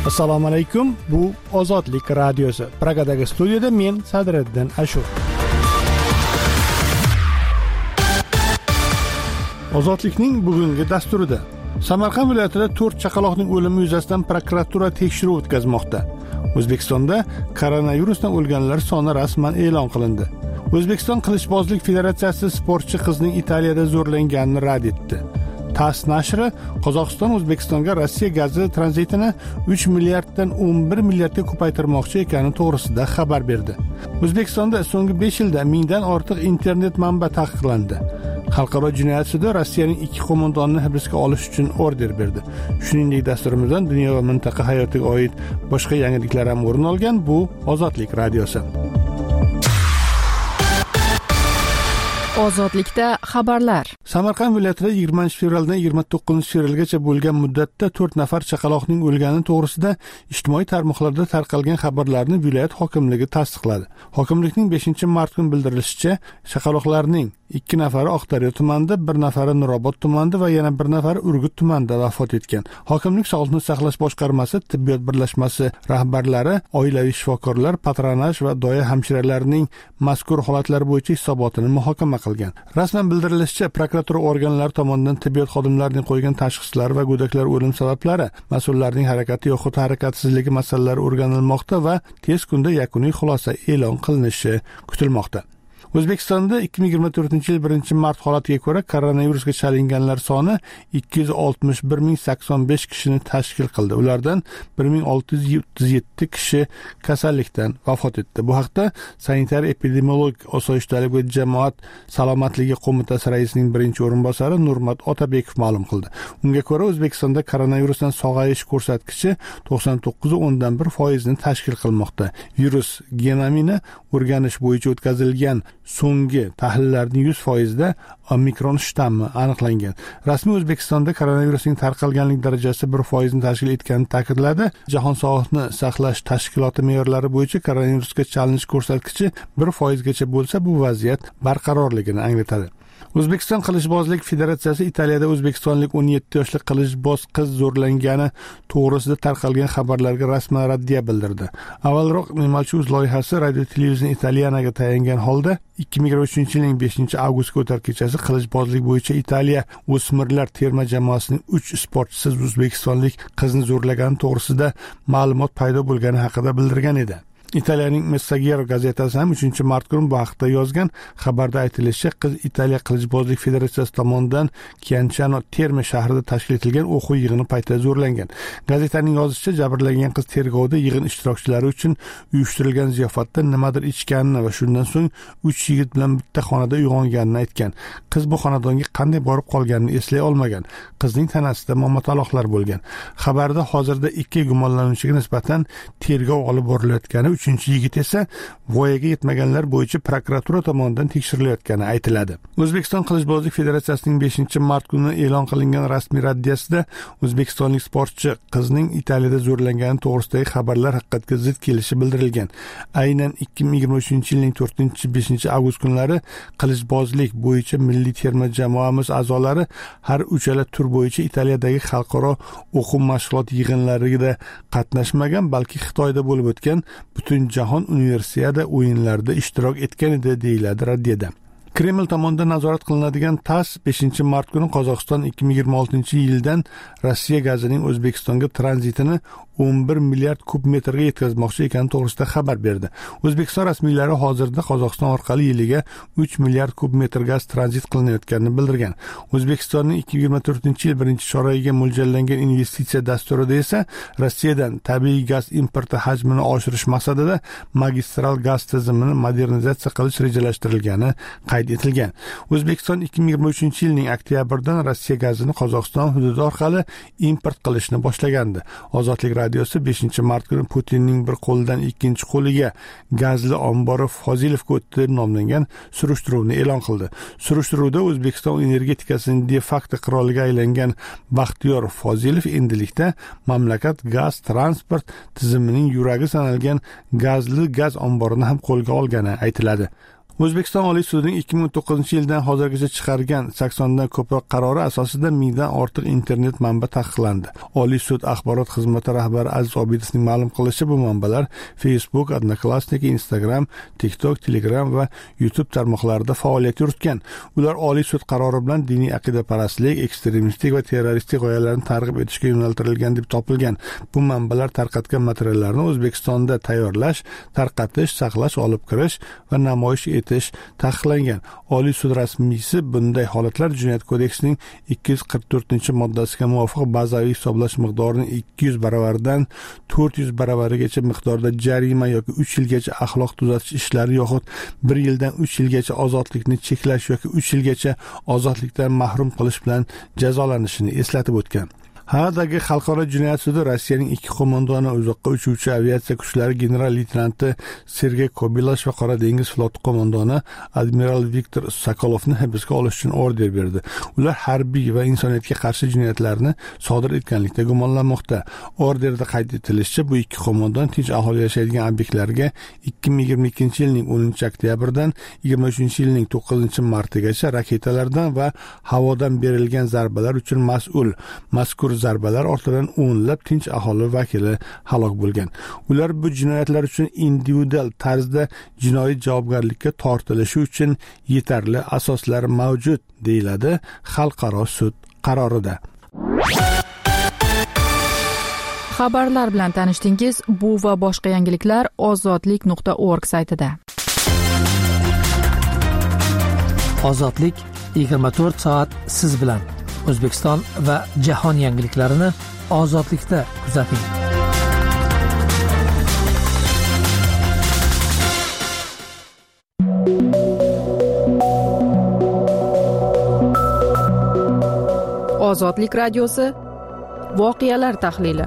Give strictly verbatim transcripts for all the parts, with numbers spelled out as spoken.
Assalomu alaykum. Bu Ozodlik radiosi. Pragadagi studiyada men Sadriddin Ashur. Ozodlikning bugungi dasturida Samarqand viloyatida to'rt chaqaloqning o'limi yuzasidan prokuratura tekshiruv o'tkazmoqda. O'zbekistonda koronavirusdan o'lganlar soni rasman e'lon qilindi. O'zbekiston Qilichbozlik federatsiyasi sportchi qizning Italiyada zo'rlanganini rad etdi. TASS nashri Qozog'iston O'zbekistonga Rossiya gazi tranzitini uch milliarddan o'n bir milliardga ko'paytirmoqchi ekani to'g'risida xabar berdi. O'zbekistonda so'nggi besh yilda mingdan ortiq internet manba taqiqlandi. Xalqaro jinoyat sudi Rossiyaning ikki qo'mondonini hibsga olish uchun order berdi. Shuningdek, dasturimizdan dunyo va mintaqa hayotiga oid boshqa yangiliklar ham o'rin olgan. Bu Ozodlik radiosi. Ozodlikda xabarlar. Samarqand viloyatida yigirmanchi fevraldan yigirma to'qqizinchi fevralgacha bo'lgan muddatda to'rt nafar chaqaloqning o'lgani to'g'risida ijtimoiy tarmoqlarda tarqalgan xabarlarni viloyat hokimligi tasdiqladi. Hokimlikning beshinchi mart kuni bildirilishicha, chaqaloqlarning ikki nafari Oqdaryo tumanida, bir nafari Nurobod tumanida va yana bir nafari Urgut tumanida vafot etgan. Hokimlik Sog'liqni saqlash boshqarmasi, tibbiyot birlashmasi rahbarlari, oilaviy shifokorlar, patronaj va doya hamshiralarining mazkur holatlar bo'yicha hisobotini muhokama qilgan. Rasman bildirilishicha, prokuratura organlari tomonidan tibbiyot xodimlarining qo'ygan tashxislar va go'daklar o'lim sabablari, mas'ullarning harakati yoxud harakatsizligi masalalari o'rganilmoqda va tez kunda yakuniy xulosa e'lon qilinishi kutilmoqda. O'zbekistonda ikki ming yigirma to'rtinchi yil birinchi mart holatiga ko'ra koronavirusga chalinganlar soni ikki yuz oltmish bir ming sakson besh kishini tashkil qildi. Ulardan bir ming olti yuz o'ttiz yetti kishi kasallikdan vafot etdi. Bu haqda Sanitar-epidemiologik osoyishtalik va jamoat salomatligi qo'mitasi raisining birinchi o'rinbosari Nurmat Otabekov ma'lum qildi. Unga ko'ra, O'zbekistonda koronavirusdan sog'ayish ko'rsatkichi to'qson to'qqiz nuqta o'ndan bir foizni tashkil qilmoqda. Virus genomini o'rganish bo'yicha o'tkazilgan so'nggi tahlillarning yuz foizida omikron shtammi aniqlangan. Rasmiy O'zbekistonda koronavirusning tarqalganlik darajasi bir foizni tashkil etganini ta'kidladi. Jahon sog'liqni saqlash tashkiloti me'yorlari bo'yicha koronavirusga chalinish ko'rsatkichi bir foizgacha bo'lsa, bu vaziyat barqarorligini anglatadi. O'zbekiston Qilichbozlik federatsiyasi Italiyada o'zbekistonlik o'n yetti yoshli qilichboz qiz zo'rlangani to'g'risida tarqalgan xabarlarga rasman raddiya bildirdi. Avvalroq Nemachi.uz loyihasi Radio Televizion Italianaga tayangan holda ikki ming yigirma uchinchi yilning beshinchi avgustga o'tar kechasi qilichbozlik bo'yicha Italiya o'smirlar terma jamoasining uch sportchisi o'zbekistonlik qizni zo'rlagani to'g'risida ma'lumot paydo bo'lgani haqida bildirgan edi. Italiyaning Messaggero gazetasi ham uchinchi mart kuni bu haqda yozgan. Xabarda aytilishicha, qiz Italiya Qilichbozlik federatsiyasi tomonidan Chianciano Terme shahrida tashkil etilgan o'quv yig'ini paytida zo'rlangan. Gazetaning yozishicha, jabrlangan qiz tergovda yig'in ishtirokchilari uchun uyushtirilgan ziyofatda nimadir ichganini va shundan so'ng uch yigit bilan bitta xonada uyg'onganini aytgan. Qiz bu xonadonga qanday borib qolganini eslay olmagan. Qizning tanasida momataloqlar bo'lgan. Xabarda hozirda ikki gumonlanuvchiga nisbatan tergov olib borilayotgani, uchinchi yigit esa voyaga yetmaganlar bo'yicha prokuratura tomonidan tekshirilayotgani aytiladi. O'zbekiston Qilichbozlik federatsiyasining beshinchi mart kuni e'lon qilingan rasmiy raddiyasida o'zbekistonlik sportchi qizning Italiyada zo'rlangani to'g'risidagi xabarlar haqiqatga zid kelishi bildirilgan. Aynan ikki ming yigirma uchinchi yilning to'rtinchi beshinchi avgust kunlari qilichbozlik bo'yicha milliy terma jamoamiz a'zolari har uchala tur bo'yicha Italiyadagi xalqaro o'quv mashg'ulot yig'inlarida qatnashmagan, balki Xitoyda bo'lib o'tgan butun jahon universiada o'yinlarida ishtirok etgan edi, deyiladi raddiyada. Kreml tomonidan nazorat qilinadigan TASS beshinchi mart kuni Qozog'iston ikki ming yigirma oltinchi yildan Rossiya gazining O'zbekistonga tranzitini o'n bir milliard kub metrga yetkazmoqchi ekani to'g'risida xabar berdi. O'zbekiston rasmiylari hozirda Qozog'iston orqali yiliga uch milliard kub metr gaz tranzit qilinayotganini bildirgan. O'zbekistonning ikki ming yigirma to'rtinchi yil birinchi choragiga mo'ljallangan investitsiya dasturida esa Rossiyadan tabiiy gaz importi hajmini oshirish maqsadida magistral gaz tizimini modernizatsiya qilish rejalashtirilgani qayd etilgan. O'zbekiston ikki ming yigirma uchinchi yilning oktyabridan Rossiya gazini Qozog'iston hududi orqali import qilishni boshlagandi. Ozodlik radiosi beshinchi mart kuni Putinning bir qo'lidan ikkinchi qo'liga gazli ombori Fozilovga o'tdi deb nomlangan surishtiruvni e'lon qildi. Surishtiruvda O'zbekiston energetikasining de facto qiroliga aylangan Baxtiyor Fozilov endilikda mamlakat gaz transport tizimining yuragi sanalgan gazli gaz omborini ham qo'lga olgani aytiladi. O'zbekiston Oliy sudining ikki ming o'n to'qqizinchi yildan hozirgacha chiqargan saksondan ko'proq qarori asosida mingdan ortiq internet manba taqiqlandi. Oliy sud axborot xizmati rahbari Aziz Obidovning ma'lum qilishicha, bu manbalar Facebook, Odnoklassniki, Instagram, TikTok, Telegram va YouTube tarmoqlarida faoliyat yuritgan. Ular Oliy sud qarori bilan diniy aqidaparastlik, ekstremistik va terroristik g'oyalarni targ'ib etishga yo'naltirilgan deb topilgan. Bu manbalar tarqatgan materiallarni O'zbekistonda tayyorlash, tarqatish, saqlash, olib kirish va namoyish etish taqiqlangan. Oliy sud rasmiysi bunday holatlar Jinoyat kodeksining ikki yuz qirq to'rtinchi moddasiga muvofiq bazaviy hisoblash miqdorining ikki yuz baravaridan to'rt yuz baravarigacha miqdorda jarima yoki uch yilgacha axloq tuzatish ishlari yoxud bir yildan uch yilgacha ozodlikni cheklash yoki uch yilgacha ozodlikdan mahrum qilish bilan jazolanishini eslatib o'tgan. Havadagi xalqaro jinoyat sudi Rossiyaning ikki qo'mondoni, uzoqqa uchuvchi aviatsiya kuchlari general-leytenanti Sergey Kobilash va Qora dengiz floti qo'mondoni admiral Viktor Sokolovni hibsga olish uchun order berdi. Ular harbiy va insoniyatga qarshi jinoyatlarni sodir etganlikda gumonlanmoqda. Orderda qayd etilishicha, bu ikki qo'mondon tinch aholi yashaydigan obyektlarga ikki ming yigirma ikkinchi yilning o'ninchi oktyabridan yigirma uchinchi yilning to'qqizinchi martigacha raketalardan va havodan berilgan zarbalar uchun mas'ul. Mazkur zarbalar ortidan o'nlab tinch aholi vakili halok bo'lgan. Ular bu jinoyatlar uchun individual tarzda jinoiy javobgarlikka tortilishi uchun yetarli asoslar mavjud, deyiladi xalqaro sud qarorida. Xabarlar bilan tanishdingiz. Bu va boshqa yangiliklar ozodlik nuqta org saytida. Ozodlik yigirma to'rt soat siz bilan. O'zbekiston va jahon yangiliklarini ozodlikda kuzating. Ozodlik radiosi voqealar tahlili.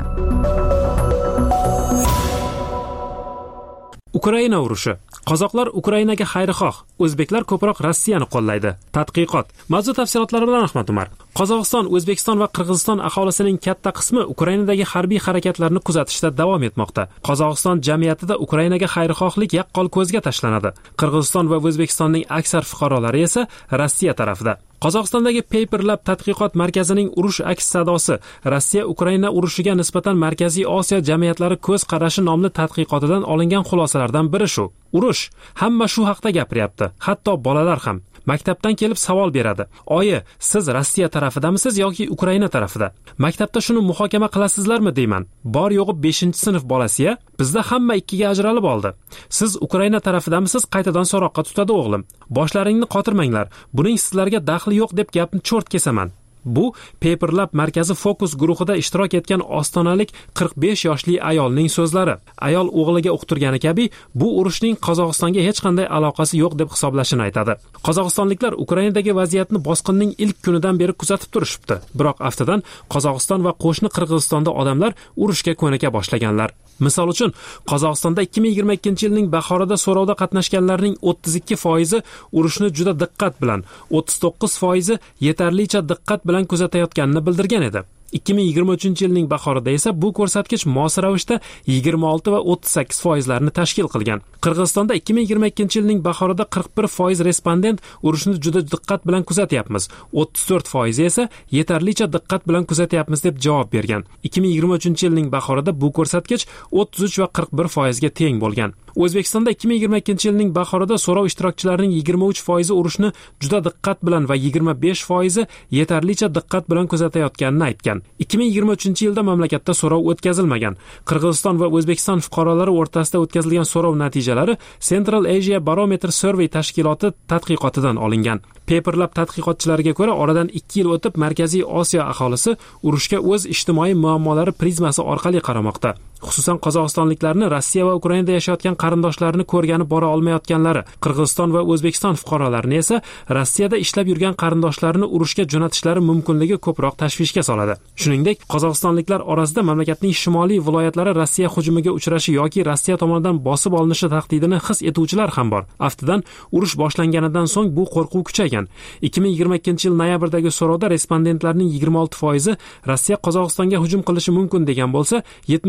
Ukraina urushi. Qozoqlar Ukrainaga xayrixoh, o'zbeklar ko'proq Rossiyani qo'llaydi. Tadqiqot. Mavzu tafsilotlari bilan Ahmad Umar. Qozog'iston, O'zbekiston va Qirg'iziston aholisining katta qismi Ukrainadagi harbiy harakatlarni kuzatishda davom etmoqda. Qozog'iston jamiyatida Ukrainaga xayrixohlik yaqqol ko'zga tashlanadi. Qirg'iziston va O'zbekistonning aksar fuqarolari esa Rossiya tarafida. Qozog'istondagi Paper Lab tadqiqot markazining urush aks sadosi Rossiya Ukraina urushiga nisbatan Markaziy Osiyo jamiyatlari ko'z qarashi nomli tadqiqotidan olingan xulosalardan biri shu. Urush hamma shu haqda gapiryapti, hatto bolalar ham. Maktabdan kelib savol beradi. Oyi, siz Rossiya tarafidamisiz yoki Ukraina tarafida? Maktabda shuni muhokama qilasizlarmi deyman. Bor yo'g'i beshinchi sinf bolasiya, bizda hamma ikkiga ajralib oldi. Siz Ukraina tarafidamisiz? Qaytadan so'roqqa tutadi o'g'lim. Boshlaringni qotirmanglar. Buning sizlarga daxli yo'q deb gapni cho'rt kesaman. Bu Paper Lab markazi fokus guruhida ishtirok etgan ostonalik qirq besh yoshli ayolning so'zlari. Ayol o'g'liga uqtirgani kabi bu urushning Qozog'istonga hech qanday aloqasi yo'q deb hisoblashini aytadi. Qozog'istonliklar Ukrainadagi vaziyatni bosqinning ilk kunidan beri kuzatib turishibdi. Biroq aftidan Qozog'iston va qo'shni Qirg'izistonda odamlar urushga ko'nika boshlaganlar. Misol uchun, Qozog'istonda ikki ming yigirma ikkinchi yilning bahorida so'rovda qatnashganlarning o'ttiz ikki foizi urushni juda diqqat bilan, o'ttiz to'qqiz foizi yetarlicha diqqat bilan kuzatayotganini bildirgan edi. ikki ming yigirma uchinchi yilning bahorida esa bu ko'rsatkich mos ravishda yigirma olti va o'ttiz sakkiz foizlarni tashkil qilgan. Qirg'izistonda ikki ming yigirma ikkinchi yilning bahorida qirq bir foiz respondent urushni juda diqqat bilan kuzatyapmiz, o'ttiz to'rt foiz esa yetarlicha diqqat bilan kuzatyapmiz deb javob bergan. ikki ming yigirma uchinchi yilning bahorida bu ko'rsatkich o'ttiz uch va qirq bir foizga teng bo'lgan. O'zbekistonda ikki ming yigirma ikkinchi yilning bahorida so'rov ishtirokchilarining yigirma uch foizi urushni juda diqqat bilan va yigirma besh foizi yetarlicha diqqat bilan kuzatayotganini aytgan. ikki ming yigirma uchinchi yilda mamlakatda so'rov o'tkazilmagan. Qirg'iziston va O'zbekiston fuqarolari o'rtasida o'tkazilgan so'rov natijalari Central Asia Barometer Survey tashkiloti tadqiqotidan olingan. Paper Lab tadqiqotchilariga ko'ra, oradan ikki yil o'tib Markaziy Osiyo aholisi urushga o'z ijtimoiy muammolari prizmasi orqali qaramoqda. Xususan Qozog'istonliklarni Rossiya va Ukrainada yashayotgan qarindoshlarini ko'rgani bora olmayotganlari, Qirg'iziston va O'zbekiston fuqarolarini esa Rossiyada ishlab yurgan qarindoshlarini urushga jo'natishlari mumkinligi ko'proq tashvishga soladi. Shuningdek, Qozog'istonliklar orasida mamlakatning shimoliy viloyatlari Rossiya hujumiga uchrashi yoki Rossiya tomonidan bosib olinishi tahdidini his etuvchilar ham bor. Aftidan, urush boshlanganidan so'ng bu qo'rquv kuchaygan. ikki ming yigirma ikkinchi yil noyabrdagi so'rovda respondentlarning yigirma olti foizi Rossiya Qozog'istonga hujum qilishi mumkin degan bo'lsa, yetmish to'rt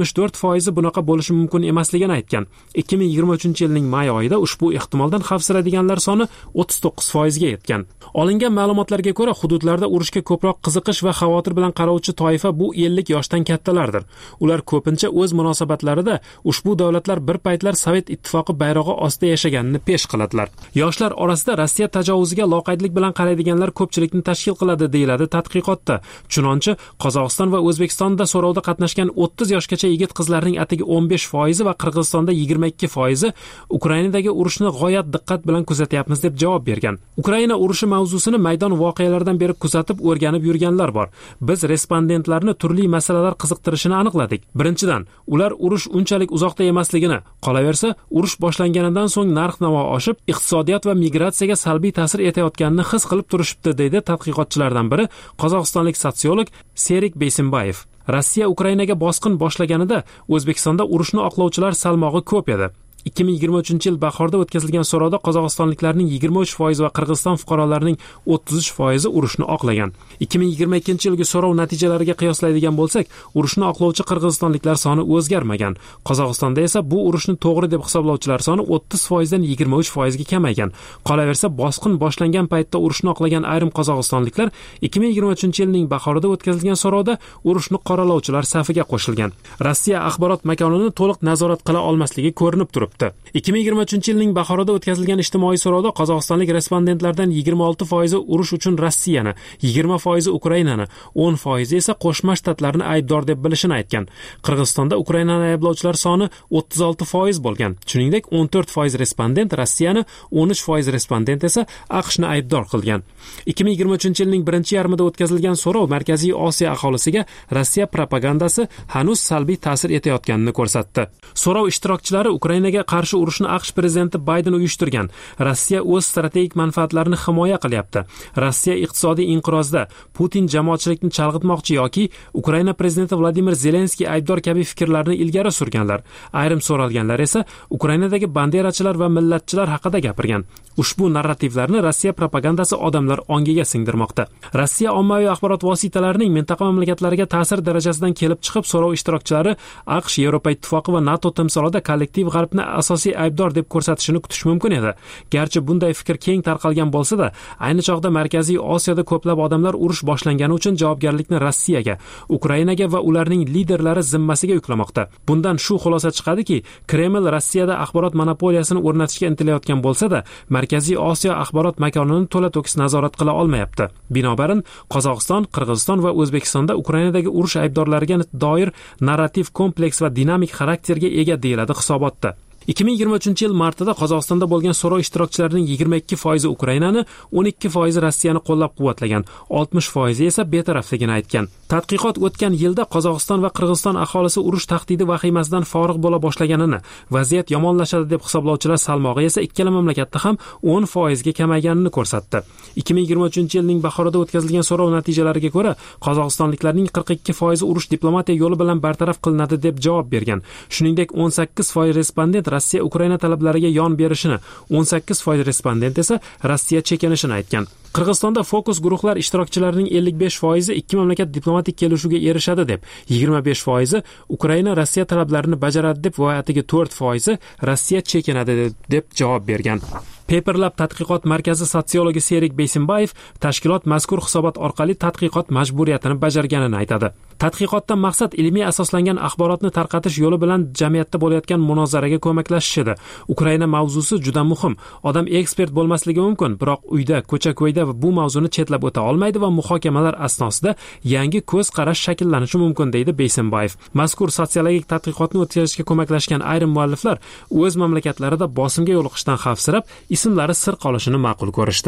foizi bunaqa bo'lishi mumkin emasligini aytgan. ikki ming yigirma uchinchi yilning may oyida ushbu ehtimoldan xavfsiraydiganlar soni o'ttiz to'qqiz foizga yetgan. Olingan ma'lumotlarga ko'ra, hududlarda urushga ko'proq qiziqish va xavotir bilan qarovchi toifa bu ellik yoshdan kattalardir. Ular ko'pincha o'z munosabatlarida ushbu davlatlar bir paytlar Sovet ittifoqi bayrog'i ostida yashaganini pesh qiladilar. Yoshlar orasida Rossiya tajovuziga loqaydlik bilan qaraydiganlar ko'pchilikni tashkil qiladi, deyiladi tadqiqotda. Chunonchi Qozog'iston va O'zbekistonda so'rovda qatnashgan o'ttiz yoshgacha yigit-qizlarning atigi o'n besh foizi va Qirg'izistonda yigirma ikki foizi Ukrainadagi urushni g'oyat diqqat bilan kuzatyapmiz deb javob bergan. Ukraina urushi mavzusini maydon voqealaridan beri kuzatib, o'rganib yurganlar bor. Biz respondentlarni turli masalalar qiziqtirishini aniqladik. Birinchidan, ular urush unchalik uzoqda emasligini, qolaversa, urush boshlanganidan so'ng narx-navo oshib, iqtisodiyot va migratsiyaga salbiy ta'sir etayotganini his qilib turishibdi, deydi tadqiqotchilardan biri Qozog'istonlik sotsiolog Serik Beysimbayev. Rossiya Ukrainaga bosqin boshlaganida O'zbekistonda urushni oqlovchilar salmog'i ko'p edi. ikki ming yigirma uchinchi yil bahorda o'tkazilgan so'rovda qozog'istonliklarning yigirma uch foizi va Qirg'iziston fuqarolarining o'ttiz uch foizi urushni oqlagan. ikki ming yigirma ikkinchi yilgi so'rov natijalariga qiyoslaydigan bo'lsak, urushni oqlovchi qirg'izistonliklar soni o'zgarmagan. Qozog'istonda esa bu urushni to'g'ri deb hisoblovchilar soni o'ttiz foizdan yigirma uch foizga kamaygan. Qolaversa, bosqin boshlangan paytda urushni oqlagan ayrim qozog'istonliklar ikki ming yigirma uchinchi yilning bahorida o'tkazilgan so'rovda urushni qoralovchilar safiga qo'shilgan. Rossiya axborot makonini to'liq nazorat qila olmasligi ko'rinib turibdi. ikki ming yigirma uchinchi yilning bahorida o'tkazilgan ijtimoiy so'rovda qozog'istonlik respondentlardan yigirma olti foizi urush uchun Rossiyani, yigirma foizi Ukrainani, o'n foizi esa Qo'shma Shtatlarni aybdor deb bilishini aytgan. Qirg'izistonda Ukrainani ayblovchilar soni o'ttiz olti foiz bo'lgan. Shuningdek, o'n to'rt foiz respondent Rossiyani, o'n uch foiz respondent esa AQShni aybdor qilgan. ikki ming yigirma uchinchi yilning birinchi yarmida o'tkazilgan so'rov Markaziy Osiyo aholisiga Rossiya propagandasi hanuz salbiy ta'sir etayotganini ko'rsatdi. So'rov ishtirokchilari Ukrainaga qarshi urushni AQSh prezidenti Bayden uyushtirgan. Rossiya o'z strategik manfaatlarini himoya qilyapti. Rossiya iqtisodiy inqirozda, Putin jamoatchilikni chalg'itmoqchi yoki Ukraina prezidenti Vladimir Zelenskiy aybdor kabi fikrlarni ilgari surganlar. Ayrim so'ralganlar esa Ukrainadagi banderachilar va millatchilar haqida gapirgan. Ushbu narrativlarni Rossiya propagandasi odamlar ongiga singdirmoqda. Rossiya ommaviy axborot vositalarining mintaqa mamlakatlariga ta'sir darajasidan kelib chiqib so'rov ishtirokchilari AQSh, Yevropa ittifoqi va NATO timsolida kollektiv g'arbni asosiy aybdor deb ko'rsatishini kutish mumkin edi. Garchi bunday fikr keng tarqalgan bo'lsa-da, ayni chog'da Markaziy Osiyoda ko'plab odamlar urush boshlangani uchun javobgarlikni Rossiyaga, Ukrainaga va ularning liderlari zimmasiga yuklamoqda. Bundan shu xulosa chiqadiki, Kreml Rossiyada axborot monopoliyasini o'rnatishga intilayotgan bo'lsa-da, Markaziy Osiyo axborot makonini to'la-to'kis nazorat qila olmayapti. Binobarin, Qozog'iston, Qirg'iziston va O'zbekistonda Ukrainadagi urush aybdorlariga doir narrativ kompleks va dinamik xarakterga ega, deyiladi hisobotda. ikki ming yigirma uchinchi yil martida Qozog'istonda bo'lgan so'rov ishtirokchilarining yigirma ikki foizi Ukrainani, o'n ikki foizi Rossiyani qo'llab-quvvatlagan, oltmish foizi esa betarafligini aytgan. Tadqiqot o'tgan yilda Qozog'iston va Qirg'iziston aholisi urush tahdidi vahimasidan forig' bo'la boshlaganini, vaziyat yomonlashadi deb hisoblovchilar salmog'i esa ikkala mamlakatda ham o'n foizga kamayganini ko'rsatdi. ikki ming yigirma uchinchi yilning bahorida o'tkazilgan so'rov natijalariga ko'ra, qozog'istonliklarning qirq ikki foizi urush diplomatiya yo'li bilan bartaraf qilinadi deb javob bergan. Shuningdek, o'n sakkiz foiz respondent Rossiya Ukraina talablariga yon berishini, o'n sakkiz foiz respondent esa Rossiya chekinishini aytgan. Qirg'izistonda fokus guruhlar ishtirokchilarining ellik besh foizi ikki mamlakat diplomatik kelishuvga erishadi deb, yigirma besh foizi Ukraina Rossiya talablarini bajaradi deb va atigi to'rt foizi Rossiya chekinadi deb javob bergan. Paperlab tadqiqot markazi sotsiologi Serik Beysimbayev tashkilot mazkur hisobot orqali tadqiqot majburiyatini bajarganini aytadi. Tadqiqotdan maqsad ilmiy asoslangan axborotni tarqatish yo'li bilan jamiyatda bo'layotgan munozaraga ko'maklashish edi. Ukraina mavzusi juda muhim. Odam ekspert bo'lmasligi mumkin, biroq uyda, ko'cha-ko'yda bu mavzuni chetlab o'ta olmaydi va muhokamalar asnosida yangi ko'z qarash shakllanishi mumkin, deydi Beysimbayev. Mazkur sotsiologik tadqiqotni o'tkazishga ko'maklashgan ayrim mualliflar o'z mamlakatlarida bosimga yo'liqishdan xavfsirab, ismlari sir qolishini ma'qul ko'rishdi.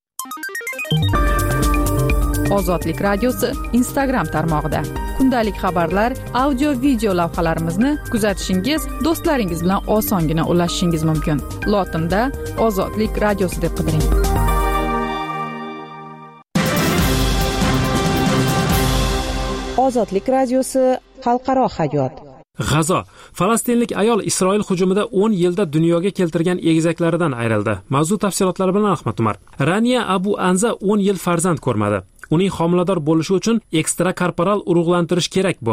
Ozodlik radiosi Instagram tarmog'ida kundalik xabarlar, audio video lavhalarimizni kuzatishingiz, do'stlaringiz bilan osongina ulashishingiz mumkin. Lotinda Ozodlik radiosi deb qidiring. Ozodlik radiosi xalqaro hayot. G'azo. Falastinlik ayol Isroil hujumida o'n yilda dunyoga keltirgan egizaklaridan ayrildi. Mavzu tafsilotlari bilan Ahmad Umar. Raniya Abu Anza o'n yil farzand ko'rmadi. Uning homilador bo'lishi uchun ekstrakorporal urug'lantirish kerak bo'ldi.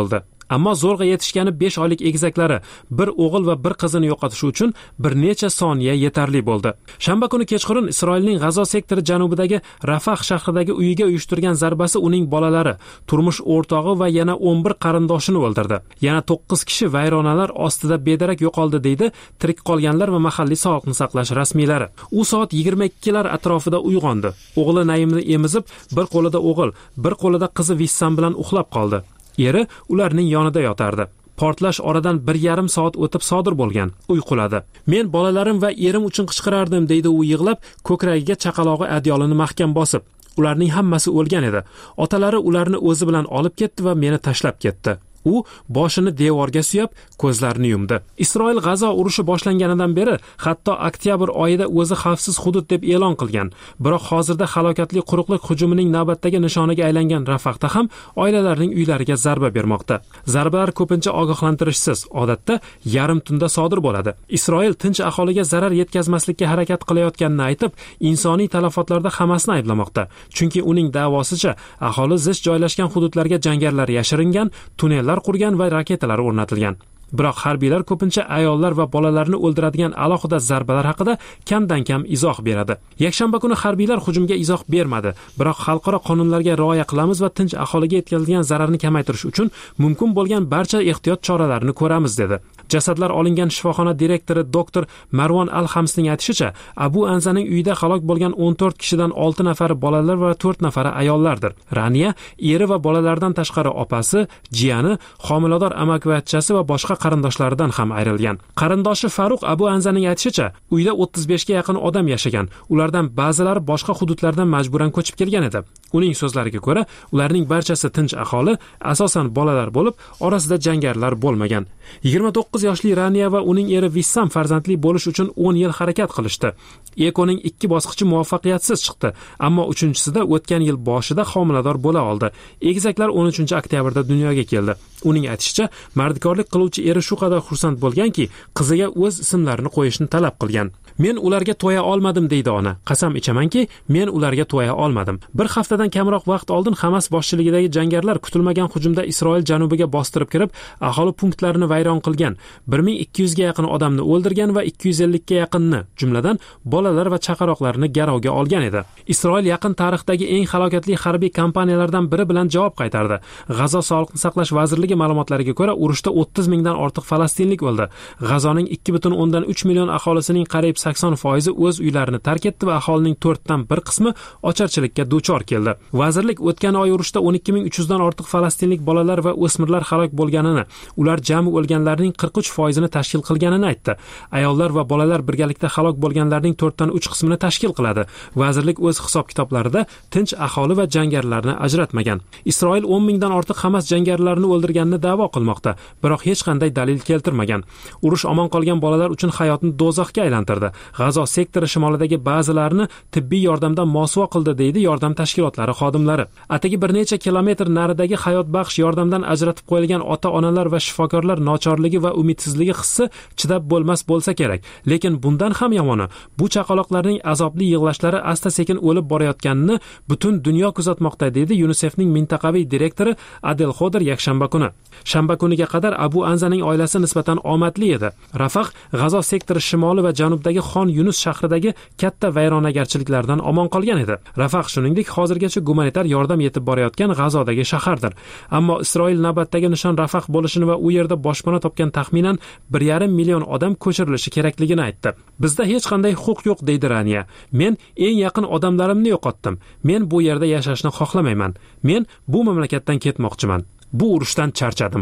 ammo zo'rg'a yetishgani besh oylik egizaklari bir o'g'il va bir qizini yo'qotishi uchun bir necha soniya yetarli bo'ldi. Shanba kuni kechqurun Isroilning G'azo sektori janubidagi Rafah shahridagi uyiga uyushtirgan zarbasi uning bolalari, turmush o'rtog'i va yana o'n bir qarindoshini o'ldirdi. Yana to'qqiz kishi vayronalar ostida bedarak yo'qoldi, deydi tirik qolganlar va mahalliy sog'liqni saqlash rasmiylari. U soat yigirma ikkilar atrofida uyg'ondi. O'g'li Naimni emizib, bir qo'lida o'g'il, bir qo'lida qizi Vissam bilan uxlab qoldi. Eri ularning yonida yotardi. Portlash oradan bir yarim soat o'tib sodir bo'lgan. Uyquladi. Men bolalarim va erim uchun qichqirardim, deydi u yig'lab, ko'kragiga chaqalog'i adyolini mahkam bosib. Ularning hammasi o'lgan edi. Otalari ularni o'zi bilan olib ketdi va meni tashlab ketdi. U boshini devorga suyab, ko'zlarini yumdi. Isroil G'azo urushi boshlanganidan beri hatto oktyabr oyida o'zi xavfsiz hudud deb e'lon qilgan. Biroq hozirda halokatli quruqlik hujumining navbatdagi nishoniga aylangan Rafahda ham oilalarning uylariga zarba bermoqda. Zarbalar ko'pincha ogohlantirishsiz, odatda yarim tunda sodir bo'ladi. Isroil tinch aholiga zarar yetkazmaslikka harakat qilayotganini aytib, insoniy talafotlarda hammasini ayblamoqda. Chunki uning da'vosicha aholi zich joylashgan hududlarga jangarilar yashiringan, tunnel qurgan va raketalar o'rnatilgan. Biroq harbiylar ko'pincha ayollar va bolalarni o'ldiradigan alohida zarbalar haqida kamdan kam izoh beradi. Yakshanba kuni harbiylar hujumga izoh bermadi, biroq xalqaro qonunlarga rioya qilamiz va tinch aholiga yetkazilgan zararni kamaytirish uchun mumkin bo'lgan barcha ehtiyot choralarini ko'ramiz, dedi. Jasadlar olingan shifoxona direktori doktor Marwan Al-Hamsning aytishicha, Abu Anzaning uyida halok bo'lgan o'n to'rt kishidan olti nafari bolalar va to'rt nafari ayollardir. Raniya eri va bolalardan tashqari opasi, jiyani, homilador amakivachchasi va boshqa qarindoshlaridan ham ayrilgan. Qarindoshi Faruq Abu Anzaning aytishicha, uyda o'ttiz beshga yaqin odam yashagan. Ulardan ba'zilari boshqa hududlardan majburan ko'chib kelgan edi. Uning so'zlariga ko'ra, ularning barchasi tinch aholi, asosan bolalar bo'lib, orasida jangarilar bo'lmagan. yigirma to'qqiz yoshli Raniya va uning eri Vissam farzandli bo'lish uchun o'n yil harakat qilishdi. Ekoning ikki bosqichi muvaffaqiyatsiz chiqdi, ammo uchinchisida o'tgan yil boshida homilador bo'la oldi. Egizaklar o'n uchinchi oktyabrda dunyoga keldi. Uning aytishicha, mardkorlik qiluvchi eri shu qadar xursand bo'lganki, qiziga o'z ismlarini qo'yishni talab qilgan. Men ularga to'ya olmadim, deydi ona. Qasam ichamanki, men ularga to'ya olmadim. Bir haftadan kamroq vaqt oldin Hamas boshchiligidagi jangarilar kutilmagan hujumda Isroil janubiga bostirib kirib, aholi punktlarini vayron qilgan. bir ming ikki yuz ga yaqin odamni o'ldirgan va ikki yuz ellik ga yaqinni, jumladan bolalar va chaqaloqlarni garovga olgan edi. Isroil yaqin tarixdagi eng halokatli harbiy kampaniyalardan biri bilan javob qaytardi. G'azo sog'liqni saqlash vazirligi ma'lumotlariga ko'ra, urushda o'ttiz mingdan ortiq falastinlik o'ldi. G'azoning ikki butun o'ndan uch million aholisining qariyb sakson foizi o'z uylarini tark etdi va aholining to'rtdan bir qismi ocharchilikka duchor keldi. Vazirlik o'tgan oy urushda o'n ikki ming uch yuzdan ortiq falastinlik bolalar va o'smirlar halok bo'lganini, ular jami o'lganlarning qirq uch foizini tashkil qilganini aytdi. Ayollar va bolalar birgalikda halok bo'lganlarning to'rtdan uch qismini tashkil qiladi. Vazirlik o'z hisob-kitoblarida tinch aholi va jangarilarni ajratmagan. Isroil o'n mingdan ortiq Hamas jangarilarini o'ldirganini da'vo qilmoqda, biroq hech qanday dalil keltirmagan. Urush omon qolgan bolalar uchun hayotni do'zaxga aylantirdi. G'azo sektori shimolidagi ba'zilarini tibbiy yordamdan mosuvo qildi, deydi yordam tashkilotlari xodimlari. Atigi bir necha kilometr naridagi hayot baxsh yordamdan ajratib qo'yilgan ota-onalar va shifokorlar nochorligi va umidsizligi hissi chidab bo'lmas bo'lsa kerak. Lekin bundan ham yomoni, bu chaqaloqlarning azobli yig'lashlari asta-sekin o'lib borayotganini butun dunyo kuzatmoqda, deydi UNICEFning mintaqaviy direktori Adel Xoder yakshanba kuni. Shanba kuniga qadar Abu Anzaning oilasi nisbatan omadli edi. Rafah, G'azo sektori shimoli va janubdagi Xon Yunus shahridagi katta vayronagarchiliklardan omon qolgan edi. Rafah shuningdek hozirgacha gumanitar yordam yetib borayotgan G'azodagi shahardir. Ammo Isroil navbatdagi nishon Rafah bo'lishini va u yerda boshpana topgan taxminan bir yarim million odam ko'chirilishi kerakligini aytdi. Bizda hech qanday huquq yo'q, deydi Raniya. Men eng yaqin odamlarimni yo'qotdim. Men bu yerda yashashni xohlamayman. Men bu mamlakatdan ketmoqchiman. Bu urushdan charchadim.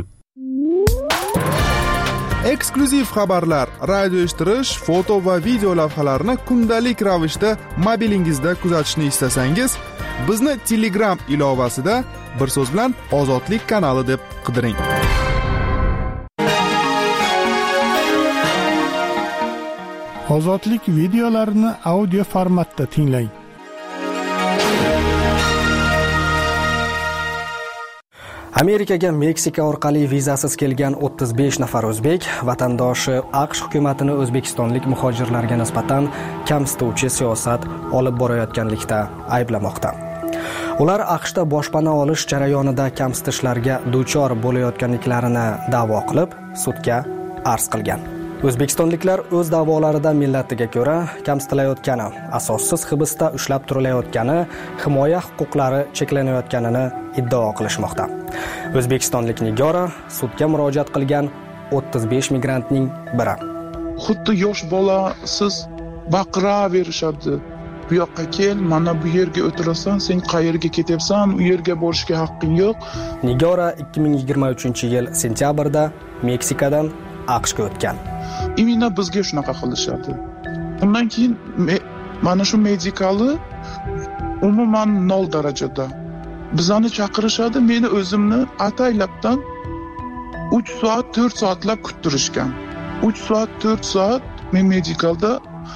Eksklyuziv xabarlar, radio eshittirish, foto va video lavhalarni kundalik ravishda mobilingizda kuzatishni istasangiz, bizni Telegram ilovasida bir so'z bilan Ozodlik kanali deb qidiring. Ozodlik videolarini audio formatda tinglang. Amerikaga Meksika orqali vizasiz kelgan o'ttiz besh nafar o'zbek vatandoshi AQSh hukumatini o'zbekistonlik muhojirlarga nisbatan kamsituvchi siyosat olib borayotganlikda ayblamoqda. Ular AQShda boshpana olish jarayonida kamsitishlarga duchor bo'layotganliklarini da'vo qilib, sudga arz qilgan. O'zbekistonliklar o'z da'volarida millatiga ko'ra kamsitilayotgani, asossiz hibsda ushlab turilayotgani, himoya huquqlari cheklanayotganini iddao qilishmoqda. O'zbekistonlik Nigora sudga murojaat qilgan o'ttiz besh migrantning biri. Xuddi yosh bola siz baqiraverishadi. Bu yoqqa kel, mana bu yerga o'tirasan, sen qayerga ketyapsan, u yerga borishga haqqing yo'q. Nigora ikki ming yigirma uchinchi yil sentyabrda Meksikadan AQShga o'tgan. Imina bizga shunaqa qilishadi. Undan keyin mana shu medikali umuman nol darajada. Bizani chaqirishadi, meni o'zimni ataylabdan uch soat, to'rt soatlab kuttirishgan. uch soat, to'rt soat men medikalda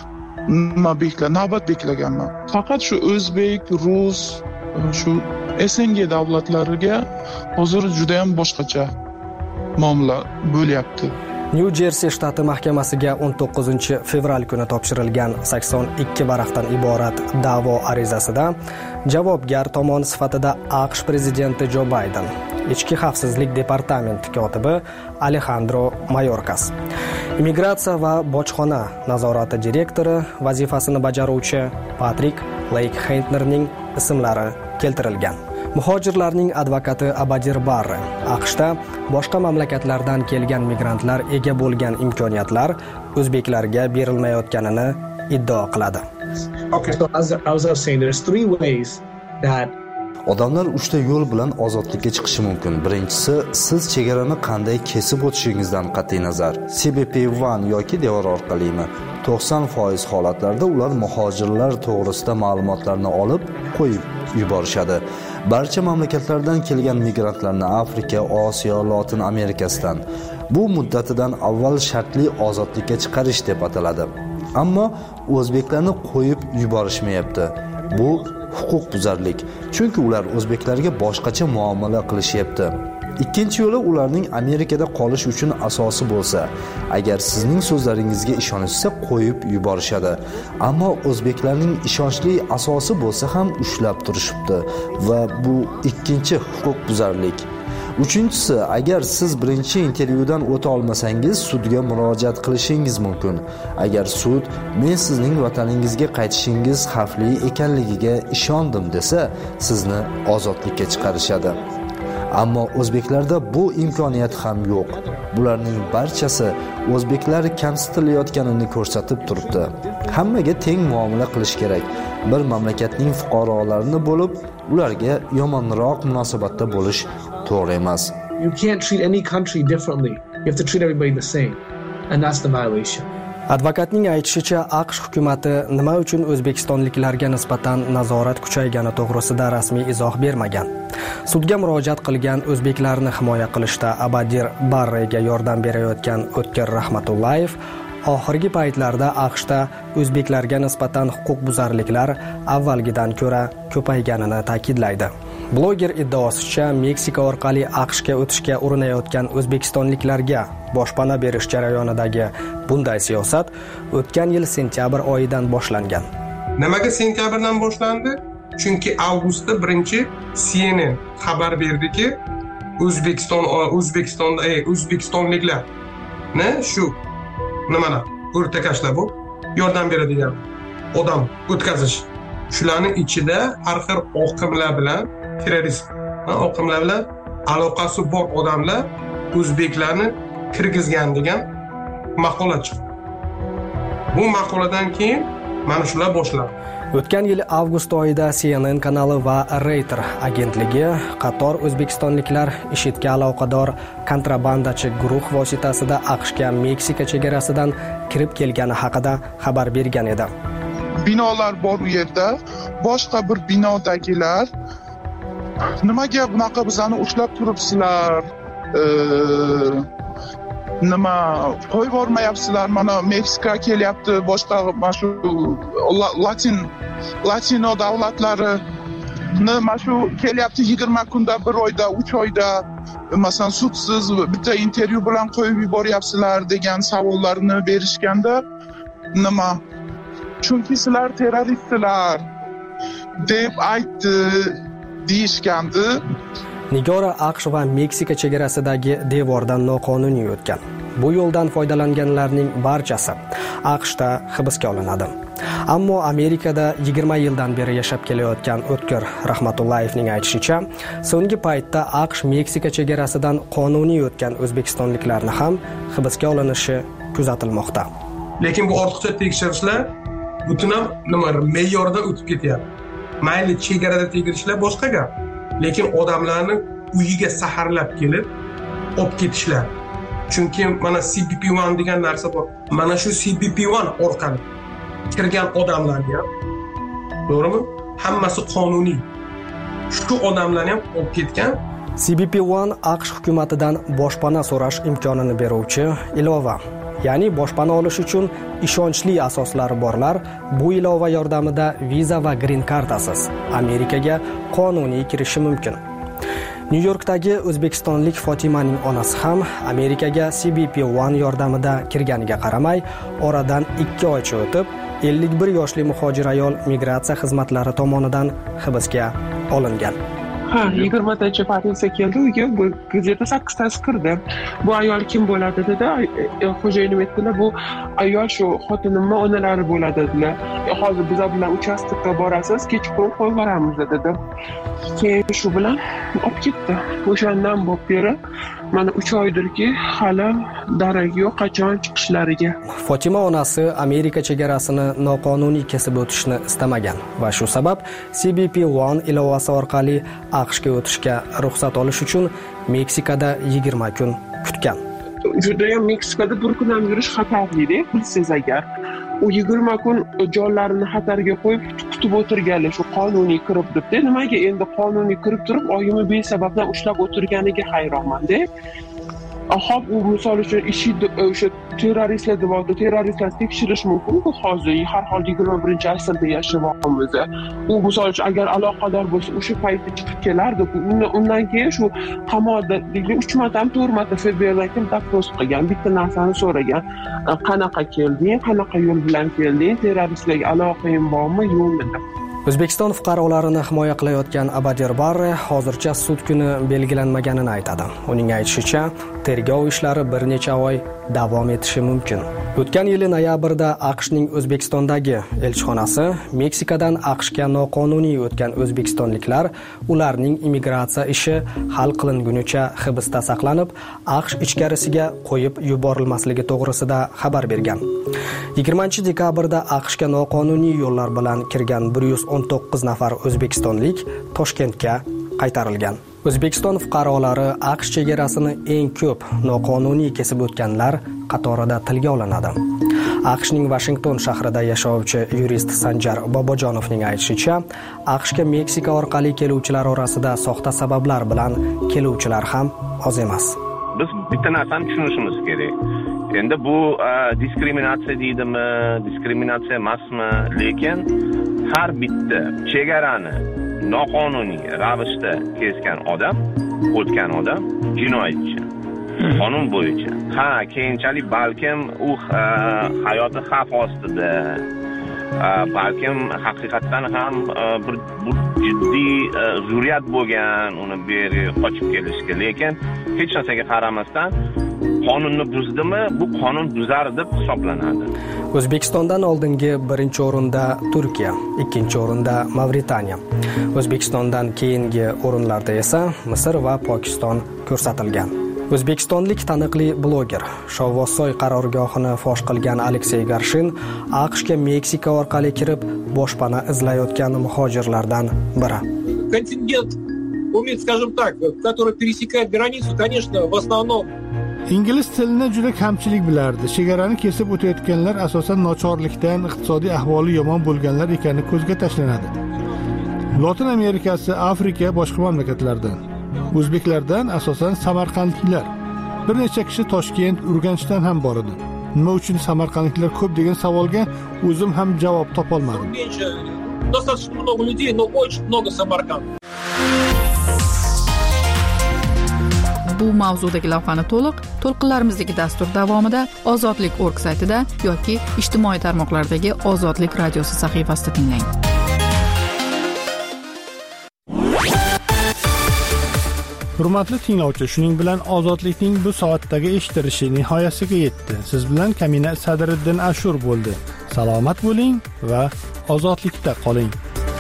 nima bekla, navbat beklaganman. Faqat shu o'zbek, rus, shu S N G davlatlariga hozir juda ham boshqacha muomala bo'lyapti. New Jersey shtati mahkamasiga o'n to'qqizinchi fevral kuni topshirilgan sakson ikki varaqdan iborat da'vo arizasida javobgar tomon sifatida AQSh prezidenti Jo Bayden, Ichki xavfsizlik departamenti kotibi Alejandro Mayorkas, immigratsiya va bojxona nazorati direktori vazifasini bajaruvchi Patrik Leykhentnerning ismlari keltirilgan. Muhojirlarning advokati Abadir Barre AQShda boshqa mamlakatlardan kelgan migrantlar ega bo'lgan imkoniyatlar o'zbeklarga berilmayotganini iddao qiladi. Okay, so as I was saying, there's three ways that Odamlar uchta yo'l bilan ozodlikka chiqishi mumkin. Birinchisi, siz chegarani qanday kesib o'tishingizdan qat'iy nazar, C B P bir yoki devor orqalimi? to'qson foiz holatlarda ular muhojirlar to'g'risida ma'lumotlarni olib qo'yib yuborishadi. Barcha mamlakatlardan kelgan migrantlarni Afrika, Osiyo, Lotin Amerikasidan bu muddatidan avval shartli ozodlikka chiqarish deb ataladi. Ammo o'zbeklarni qo'yib yuborishmayapti. Bu huquqbuzarlik. Chunki ular o'zbeklarga boshqacha muomala qilishyapti. Ikkinchi yo'li ularning Amerikada qolish uchun asosi bo'lsa, agar sizning so'zlaringizga ishonishsa qo'yib yuborishadi. Ammo o'zbeklarning ishonchli asosi bo'lsa ham ushlab turishibdi va bu ikkinchi huquqbuzarlik. Uchinchisi, agar siz birinchi intervyudan o'ta olmasangiz, sudga murojaat qilishingiz mumkin. Agar sud men sizning vataningizga qaytishingiz xavfli ekanligiga ishondim desa, sizni ozodlikka chiqarishadi. Ammo o'zbeklarda bu imkoniyat ham yo'q. Bularning barchasi o'zbeklar kamsitilayotganini ko'rsatib turibdi. Hammaga teng muomala qilish kerak. Bir mamlakatning fuqarolarini bo'lib, ularga yomonroq munosabatda bo'lish to'g'ri emas. You can't treat any country differently. You have to treat everybody the same. And that's the violation. Advokatning aytishicha, AQSh hukumatı nima uchun o'zbekistonliklarga nisbatan nazorat kuchaygani to'g'risida rasmiy izoh bermagan. Sudga murojaat qilgan o'zbeklarni himoya qilishda Abadir Barrega yordam berayotgan O'tkir Rahmatullayev oxirgi paytlarda AQShda o'zbeklarga nisbatan huquqbuzarliklar avvalgidan ko'ra ko'payganini ta'kidlaydi. Bloger iddaosicha, Meksika orqali AQShga o'tishga urinayotgan o'zbekistonliklarga boshpana berish jarayonidagi bunday siyosat o'tgan yil sentyabr oyidan boshlangan. Nimaga sentyabrdan boshlandi? Chunki avgustda birinchi C N N xabar berdiki, O'zbekiston O'zbekistonda ey O'zbekistonliklar ne shu nimalar o'rtakashlar bu yordam beradigan odam o'tkazish. Shularning ichida har xil oqimlar bilan terrorist oqimlar bilan aloqasi bor odamlar o'zbeklarni kirgizgan degan maqola chiqdi. Bu maqoladan keyin mana shular boshlandi. O'tgan yil avgust oyida C N N kanali va Reuters agentligi qator o'zbekistonliklar IShIDga aloqador kontrabandachi guruh vositasida AQShga Meksika chegarasidan kirib kelgani haqida xabar bergan edi. Binolar bor u yerda, boshqa bir binodagilar nimaga bunaqa bizani ushlab turibsizlar? Nima qo'yib bormayapsizlar? Mana Meksika kelyapti, boshqa mana shu Latin Latino davlatlari nima shu kelyapti yigirma kunda, bir oyda, uch oyda masalan sudsiz bitta intervyu bilan qo'yib yuboryapsizlar degan savollarni berishganda nima chunki sizlar terroristlar deb aytdi. deyishgandi. Nigora AQSh va Meksika chegarasidagi devordan noqonuniy o'tgan. Bu yo'ldan foydalanganlarning barchasi AQShda hibsga olinadi. Ammo Amerikada yigirma yildan beri yashab kelayotgan O'tkir Rahmatullayevning aytishicha, so'nggi paytda AQSh Meksika chegarasidan qonuniy o'tgan o'zbekistonliklarni ham hibsga olinishi kuzatilmoqda. Lekin bu ortiqcha tekshirishlar butun ham nima me'yordan o'tib ketyapti. Mayli chegarada tekshirishlar boshqa gap. Lekin odamlarni uyiga saharlab kelib olib ketishlar. Chunki mana C B P one degan narsa bor. Mana shu C B P one orqali kirgan odamlarga ham, to'g'rimi? Hammasi qonuniy. Shu odamlarni ham olib ketgan. C B P one AQSh hukumatidan boshpana so'rash imkonini beruvchi ilova. Ya'ni boshpana olish uchun ishonchli asoslari borlar bu ilova yordamida viza va green kartasiz Amerikaga qonuniy kirishi mumkin. Nyu-Yorkdagi o'zbekistonlik Fotimaning onasi ham Amerikaga C B P one yordamida kirganiga qaramay, oradan ikki oycha o'tib, ellik bir yoshli muhojir ayol migratsiya xizmatlari tomonidan hibsga olingan. Ha, yigirmatanchi partiya keldi uyga, bu gazeta sakkiztasi kirdi. Bu ayol kim bo'ladi dedi. Xo'jayinim aytdilar, bu ayol shu xotinimning onalari bo'ladi dedilar. Hozir biz bilan uchastkka borasiz, kechqurun qo'yib boramiz dedi. Keyin shu bilan olib ketdi. O'shandan bo'lib beri mana uch oydirki hali darak yo'q qachon chiqishlariga. Fotima onasi Amerika chegarasini noqonuniy kesib o'tishni istamagan va shu sabab C B P one ilovasi orqali AQShga o'tishga ruxsat olish uchun Meksikada yigirma kun kutgan. Juda ham Meksikada bir kun ham yurish xatarli-da, bilsangiz agar. U yigirma kun jonlarini xatarga qo'yib kutib o'tirganlar shu qonuniy kirib debdi. Nimaga endi qonuniy kirib turib oyimni besababdan ushlab o'tirganiga hayronman-da. Ahab u misol uchun ishi o'sha terroristlar devorda terroristlarni tekshirish mumkin-ku hozir har holda yigirma birinchi asrda yashayapmiz. U misol uchun agar aloqador bo'lsa o'sha paytda chiqib kelardi. Undan keyin shu qamoqda uch marta ham to'rt marta F B I'dan kim doпрос qilgan, bitta narsani so'ragan. Qanaqa kelding, qanaqa yo'l bilan kelding, terroristlarga aloqang bormi, yo'qmi deb. O'zbekiston fuqarolarini himoya qilayotgan Abadir Barre hozircha sud kuni belgilanmaganini aytadi. Uning aytishicha, tergov ishlari bir necha oy davom etishi mumkin. O'tgan yil noyabrda AQShning O'zbekistondagi elchixonasi Meksikadan AQShga noqonuniy o'tgan o'zbekistonliklar ularning immigratsiya ishi hal qilingunicha hibsda saqlanib, AQSh ichkarisiga qo'yib yuborilmasligi to'g'risida xabar bergan. yigirmanchi dekabrda AQShga noqonuniy yo'llar bilan kirgan bir yuz o'n to'qqiz nafar o'zbekistonlik Toshkentga qaytarilgan. O'zbekiston fuqarolari AQSh chegarasini eng ko'p noqonuniy kesib o'tganlar qatorida tilga olinadi. AQShning Washington shahrida yashovchi yurist Sanjar Bobojonovning aytishicha, AQShga Meksika orqali keluvchilar orasida soxta sabablar bilan keluvchilar ham oz emas. Biz bitta narsani tushunishimiz kerak. Endi bu diskriminatsiya deydimi, diskriminatsiya emasmi, lekin har bitta chegarani noqonuniy ravishda kesgan odam, o'tgan odam jinoyatchi. Qonun bo'yicha. Ha, keyinchalik balkim u hayoti xavf ostida, balkim haqiqatan ham bir jiddiy zurriyat bo'lgan, uni bu yerga qochib kelishga, lekin hech narsaga qaramasdan qonunni buzdimi, bu qonun buzar deb hisoblanadi. O'zbekistondan oldingi birinchi o'rinda Turkiya, ikkinchi o'rinda Mavritaniya. O'zbekistondan keyingi o'rinlarda esa Misr va Pokiston ko'rsatilgan. O'zbekistonlik taniqli bloger Shovvozsoy qarorgohini fosh qilgan Aleksey Garshin AQShga Meksika orqali kirib boshpana izlayotgan muhojirlardan biri. Контингент, скажем так, который пересекает границу, конечно, в основном Ingliz tilini juda kamchilik bilardi. Chegarani kesib o'tayotganlar asosan nochorlikdan, iqtisodiy ahvoli yomon bo'lganlar ekani ko'zga tashlanadi. Lotin Amerikasi, Afrika, boshqa mamlakatlardan. O'zbeklardan asosan samarqandliklar. Bir necha kishi Toshkent, Urganchdan ham bor edi. Nima uchun samarqandliklar ko'p degan savolga o'zim ham javob topolmadim. Достаточно много людей, но очень много Самарканд. Bu mavzudagi lavhani to'liq to'lqinlarimizdagi dastur davomida ozodlik org saytida yoki ijtimoiy tarmoqlardagi Ozodlik radiosi sahifasida tinglang. Hurmatli tinglovchi, shuning bilan ozodlikning bu soatdagi eshitilishi nihoyasiga yetdi. Siz bilan Kamina Sadriddin Ashur bo'ldi. Salomat bo'ling va ozodlikda qoling.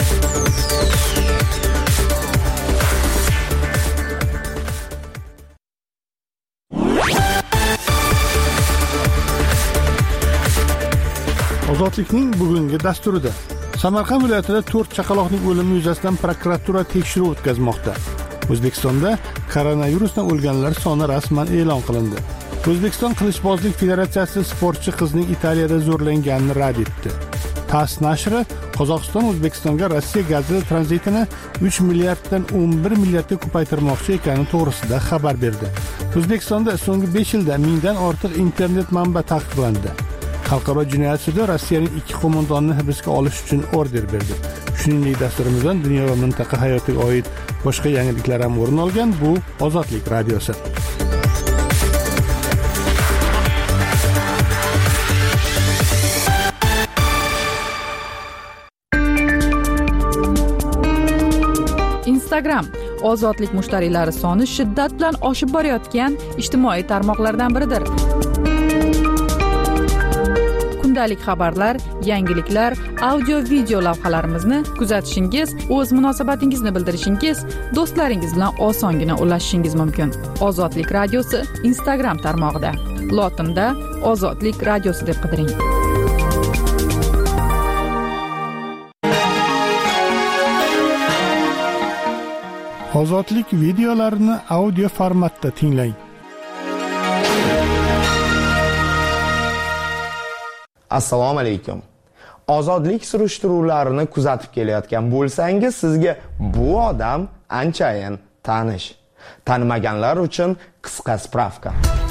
Ozodlikning bugungi dasturida Samarqand viloyatida to'rt chaqaloqning o'limi yuzasidan prokuratura tekshiruv o'tkazmoqda. O'zbekistonda koronavirusdan o'lganlar soni rasman e'lon qilindi. O'zbekiston Qilichbozlik Federatsiyasi sportchi qizning Italiyada zo'rlanganini rad etdi. TASS nashri Qozog'iston O'zbekistonga Rossiya gazi tranzitini uch milliarddan o'n bir milliardga ko'paytirmoqchi ekani to'g'risida xabar berdi. O'zbekistonda so'nggi besh yilda mingdan ortiq internet manba taqiqlandi. Xalqaro jinoyat sudi Rossiyaning ikki qo'mondonini hibsga olish uchun order berdi. Shuningdek, dasturimizdan dunyo va mintaqa hayotiga oid boshqa yangiliklar ham o'rin olgan. Bu Ozodlik radiosi. Instagram ozodlik mushtariylari soni shiddat bilan oshib borayotgan ijtimoiy tarmoqlardan biridir. Kundalik xabarlar, yangiliklar, audio video lavhalarimizni kuzatishingiz, o'z munosabatingizni bildirishingiz, do'stlaringiz bilan osongina ulashishingiz mumkin. Ozodlik radiosi Instagram tarmog'ida. Lotinda Ozodlik radiosi deb qidiring. Ozodlik videolarini audio formatda tinglang. Assalomu alaykum. Ozodlik surishtiruvlarini kuzatib kelayotgan bo'lsangiz, sizga bu odam anchayin tanish. Tanimaganlar uchun qisqa spravka.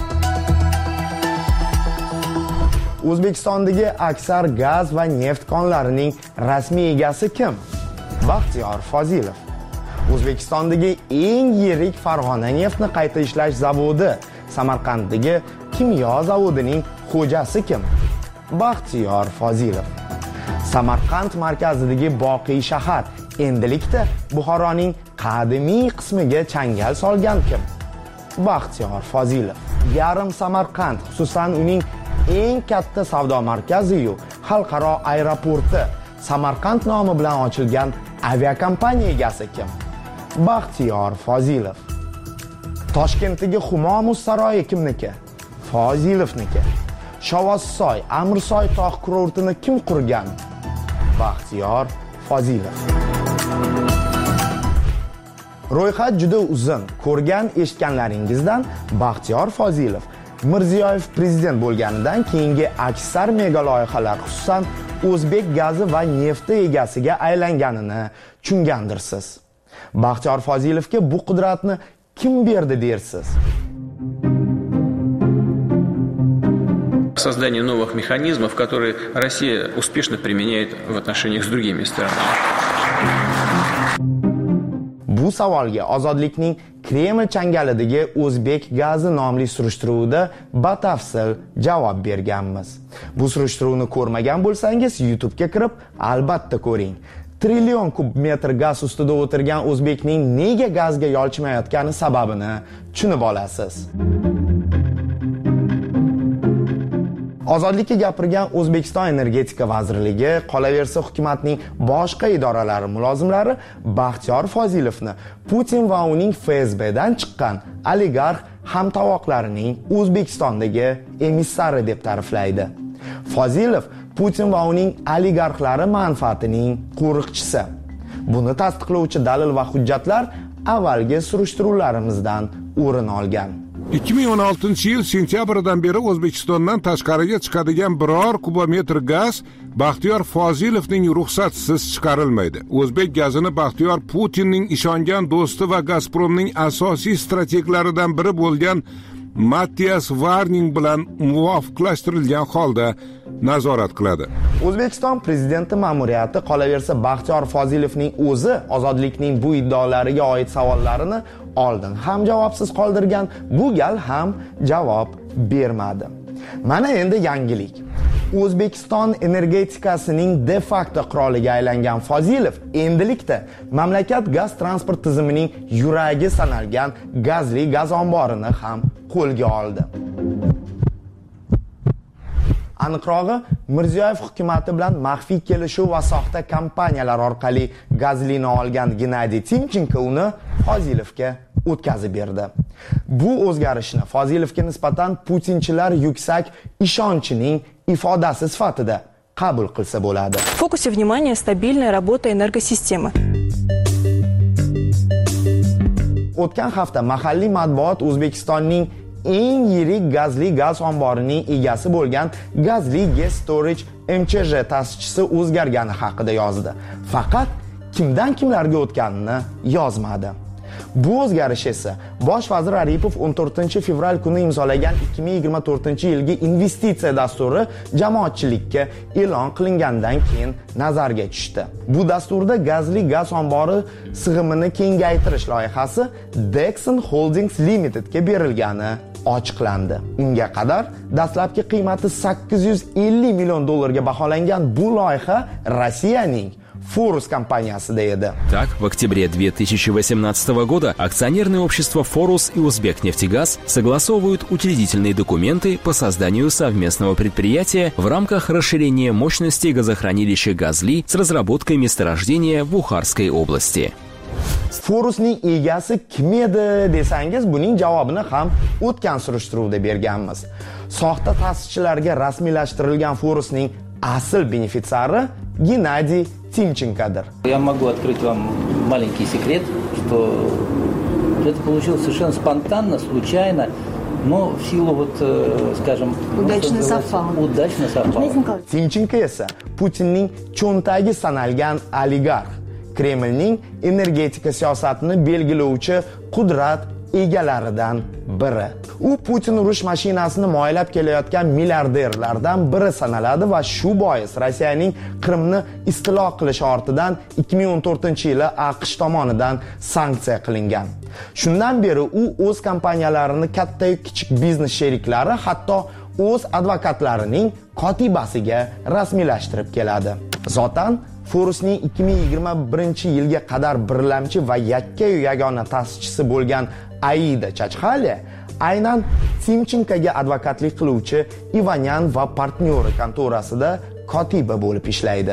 O'zbekistondagi aksar gaz va neft konlarining rasmiy egasi kim? Baxtiyor Fozilov. O'zbekistondagi eng yirik Farg'ona neftni qayta ishlash zavodi, Samarqanddagi kimyo zavodining xo'jasi kim? Baxtiyor Fozilov. Samarqand markazidagi Boqiy shahar endilikda Buxoroning qadimiy qismiga changal solgan kim? Baxtiyor Fozilov. Yarim Samarqand, xususan uning eng katta savdo markazi-yu xalqaro aeroporti Samarqand nomi bilan ochilgan aviakompaniya egasi kim? Baxtiyor Fozilov. Toshkentdagi Humo muz saroyi kimniki? Fozilovniki. Shovossoy, Amirsoy tog' kurortini kim qurgan? Baxtiyor Fozilov. Ro'yxat juda uzun. Ko'rgan, eshitganlaringizdan Baxtiyor Fozilov Mirziyoyev prezident bo'lganidan keyingi aksar mega loyihalar, xususan o'zbek gazi va nefti egasiga aylanganini tushungandirsiz. Baxtiyor Fozilovga bu qudratni kim berdi dersiz? Создание новых механизмов, которые Россия успешно применяет в отношениях с другими странами. Bu savolga Ozodlikning Kreml changalidagi O'zbek gazi nomli surishtiruvda batafsil javob berganmiz. Bu surishtiruvni ko'rmagan bo'lsangiz, YouTube'ga kirib, albatta ko'ring. Trillion kub metr gaz ustida o'tirgan O'zbekning nega gazga yolchimayotgani sababini tushunib olasiz. Ozodlikka gapirgan O'zbekiston Energetika vazirligi, qolaversa hukumatning boshqa idoralari mulozimlari Baxtiyor Fozilovni Putin va uning F S B'dan chiqqan oligarx hamtovoqlarining O'zbekistondagi emissari deb ta'riflaydi. Fozilov Putin va uning oligarxlari manfaatining qo'riqchisi. Buni tasdiqlovchi dalil va hujjatlar avvalgi surishtiruvlarimizdan o'rin olgan. ikki ming o'n oltinchi yil sentyabrdan beri O'zbekistondan tashqariga chiqadigan biror kubometr gaz Baxtiyor Fozilovning ruxsatsiz chiqarilmaydi. O'zbek gazini Baxtiyor Putinning ishongan do'sti va Gazpromning asosiy strateglaridan biri bo'lgan Matthias Warning bilan muvofiqlashtirilgan holda nazorat qiladi. O'zbekiston prezidenti ma'muriyati qolaversa Baxtiyor Fozilovning o'zi Ozodlikning bu iddaolariga oid savollarini oldin ham javobsiz qoldirgan, bu gal ham javob bermadi. Mana endi yangilik. O'zbekiston energetikasining de facto qiroliga aylangan Fozilov endilikda mamlakat gaz transport tizimining yuragi sanalgan gazli gaz omborini ham qo'lga oldi. Aniqrog'i, Mirziyoyev hukumatı bilan maxfiy kelishuv va soxta kompaniyalar orqali gazlini olgan Gennadiy Timchenko uni Fozilovga o'tkazib berdi. Bu o'zgarishni Fozilovga nisbatan putinchilar yuksak ishonchining ifodasi sifatida qabul qilsa bo'ladi. В фокусе внимания стабильная работа энергосистемы. O'tgan hafta mahalliy matbuot O'zbekistonning eng yirik gazli gaz omborining egasi bo'lgan Gazli Gas Storage M C J ta'sischisi o'zgargani haqida yozdi. Faqat kimdan kimlarga o'tganini yozmadi. Bu o'zgarish esa Bosh vazir Aripov o'n to'rtinchi fevral kuni imzolagan ikki ming yigirma to'rtinchi yilgi investitsiya dasturi jamoatchilikka e'lon qilingandan keyin nazarga tushdi. Bu dasturda gazli gaz ombori sig'imini kengaytirish loyihasi Dexon Holdings Limitedga berilgani ochiqlandi. Unga qadar dastlabki qiymati sakkiz yuz ellik million dollarga baholangan bu loyiha Rossiyaning Forus компаниясida edi. Так, в октябре две тысячи восемнадцатого года акционерное общество Forus и Узбекнефтегаз согласовывают учредительные документы по созданию совместного предприятия в рамках расширения мощности газохранилища Газли с разработкой месторождения в Бухарской области. Forusning egasi kim edi desangiz, buning javobini ham o'tgan surishtiruvda berganmiz. Soxta ta'sischilarga rasmiylashtirilgan Forusning asl benefitsiari Gennadiy Timchenkodir. Я могу открыть вам маленький секрет, что это получилось совершенно спонтанно, случайно, но в силу вот, скажем, удачно совпало. Удачно совпало. Timchenko esa Putinning cho'ntagi sanalgan oligarx, Kremlning energetika siyosatini belgilovchi qudrat egalaridan biri. U Putin urush mashinasini moylab kelayotgan milliarderlardan biri sanaladi va shu bois Rossiyaning Qrimni istilo qilish ortidan ikki ming o'n to'rtinchi yili AQSh tomonidan sanksiya qilingan. Shundan beri u o'z kompaniyalarini katta kichik biznes sheriklari, hatto o'z advokatlarining kotibasiga rasmiylashtirib keladi. Zotan Forusning ikki ming yigirma birinchi yilga qadar birlamchi va yakka-yu yagona ta'sischisi bo'lgan Aida Chachxale aynan Timchenkoga advokatlik qiluvchi Ivanyan va partnyori kontorasida kotiba bo'lib ishlaydi.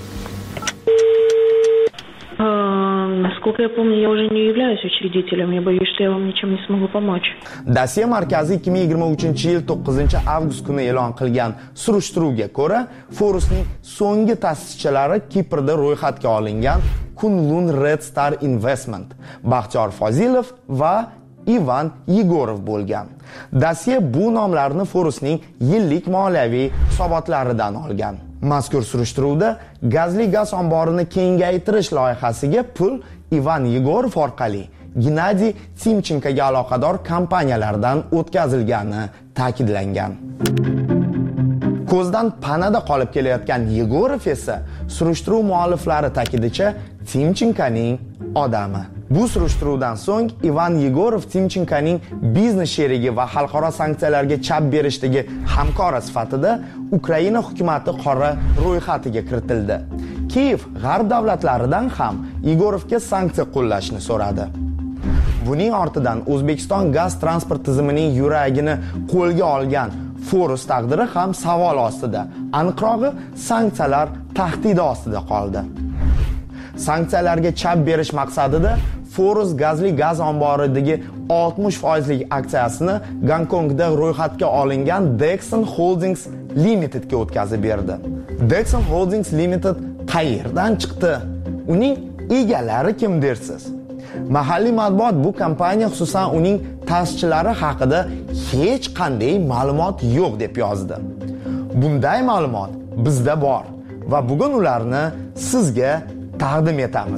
Насколько я помню, я уже не являюсь учредителем. Я боюсь, что я вам ничем не смогу помочь. Dasiya markazi ikki ming yigirma uchinchi yil to'qqizinchi avgust kuni e'lon qilgan surishtiruvga ko'ra, Forusning so'nggi ta'sischilari Kiprda ro'yxatga olingan Kunlun Red Star Investment, Baxtiyor Fozilov va Ivan Yegorov bo'lgan. Dasiya bu nomlarni Forusning yillik moliyaviy hisobotlaridan olgan. Mazkur surishtiruvda gazli gaz omborini kengaytirish loyihasiga pul Ivan Yegorov orqali Gennadiy Timchenkoga aloqador kompaniyalardan o'tkazilgani ta'kidlangan. Ko'zdan panada qolib kelayotgan Yegorov esa surishtiruv mualliflari ta'kidicha Timchenkoning odami. Bu surishtiruvdan so'ng Ivan Yegorov Timchenkoning biznes sherigi va xalqaro sanksiyalarga chap berishdagi hamkori sifatida Ukraina hukumati qora ro'yxatiga kiritildi. Kiyev g'arb davlatlaridan ham Yegorovga sanksiya qo'llashni so'radi. Buning ortidan O'zbekiston gaz transport tizimining yuragini qo'lga olgan Forus taqdiri ham savol ostida. Aniqrog'i, sanksiyalar tahdidi ostida qoldi. Sanksiyalarga chap berish maqsadida Forus gazli gaz omboridagi oltmish foizlik aksiyasini Gonkongda ro'yxatga olingan Dexon Holdings Limitedga o'tkazib berdi. Dexon Holdings Limited qayerdan chiqdi? Uning egalari kim dersiz? Mahalliy matbuot bu kompaniya, xususan uning ta'sischilari haqida hech qanday ma'lumot yo'q deb yozdi. Bunday ma'lumot bizda bor va bugun ularni sizga taqdim etamiz.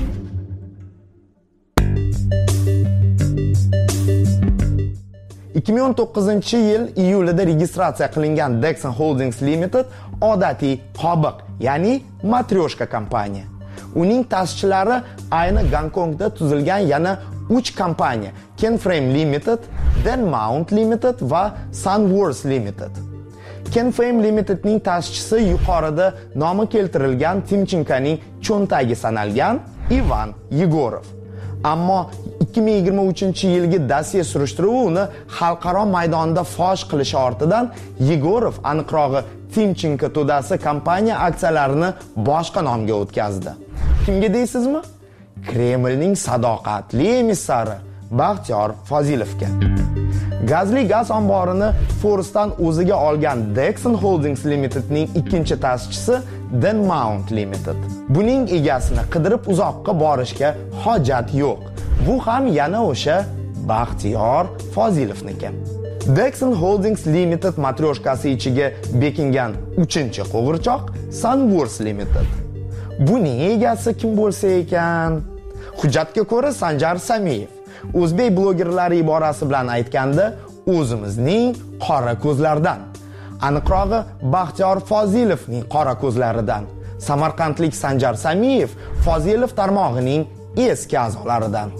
ikki ming o'n to'qqizinchi yil iyulida registratsiya qilingan Dexon Holdings Limited odatiy qobiq, ya'ni matryoshka kompaniya. Uning ta'sischilari ayni Gonkongda tuzilgan yana uch kompaniya: Kenframe Limited, Denmount Limited va Sunworth Limited. Kenfame Limitedning ta'sischisi yuqorida nomi keltirilgan Timchenkoning cho'ntagi sanalgan Ivan Yegorov. Ammo ikki ming yigirma uchinchi yilgi dossier surishtiruvi uni xalqaro maydonda fosh qilishi ortidan Yegorov aniqrog'i Timchenko to'dasi kompaniya aksiyalarini boshqa nomga o'tkazdi. Kimga deysizmi? Kremlning sadoqatli emissari Baxtiyor Fozilovga. Gazli gaz omborini Forusdan o'ziga olgan Dexon Holdings Limitedning ikkinchi ta'sischisi Denmount Limited. Buning egasini qidirib uzoqqa borishga hojat yo'q. Bu ham yana o'sha Baxtiyor Fozilovniki. Dexon Holdings Limited matryoshkasi ichiga bekingan uchinchi qo'g'irchoq Sunworks Limited. Buning egasi kim bo'lsa ekan? Hujjatga ko'ra Sanjar Samiyev. O'zbek blogerlari iborasi bilan aytganda, o'zimizning qora ko'zlardan. Aniqrog'i Baxtiyor Fozilovning qora ko'zlaridan. Samarqandlik Sanjar Samiyev Fozilov tarmog'ining eski a'zolaridan.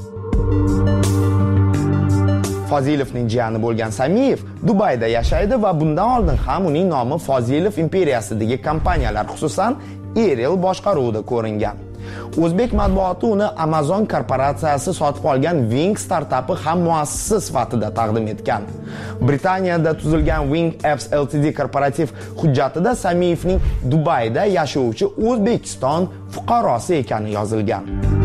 Fozilovning jiyani bo'lgan Samiyev Dubayda yashaydi va bundan oldin ham uning nomi Fozilov imperiyasidagi kompaniyalar, xususan Ariel boshqaruvida ko'ringan. O'zbek matbuoti uni Amazon korporatsiyasi sotib olgan Wing startapi ham muassisi sifatida taqdim etgan. Britaniyada tuzilgan Wing Apps Limited korporativ hujjatida Samiyevning Dubayda yashovchi O'zbekiston fuqarosi ekani yozilgan.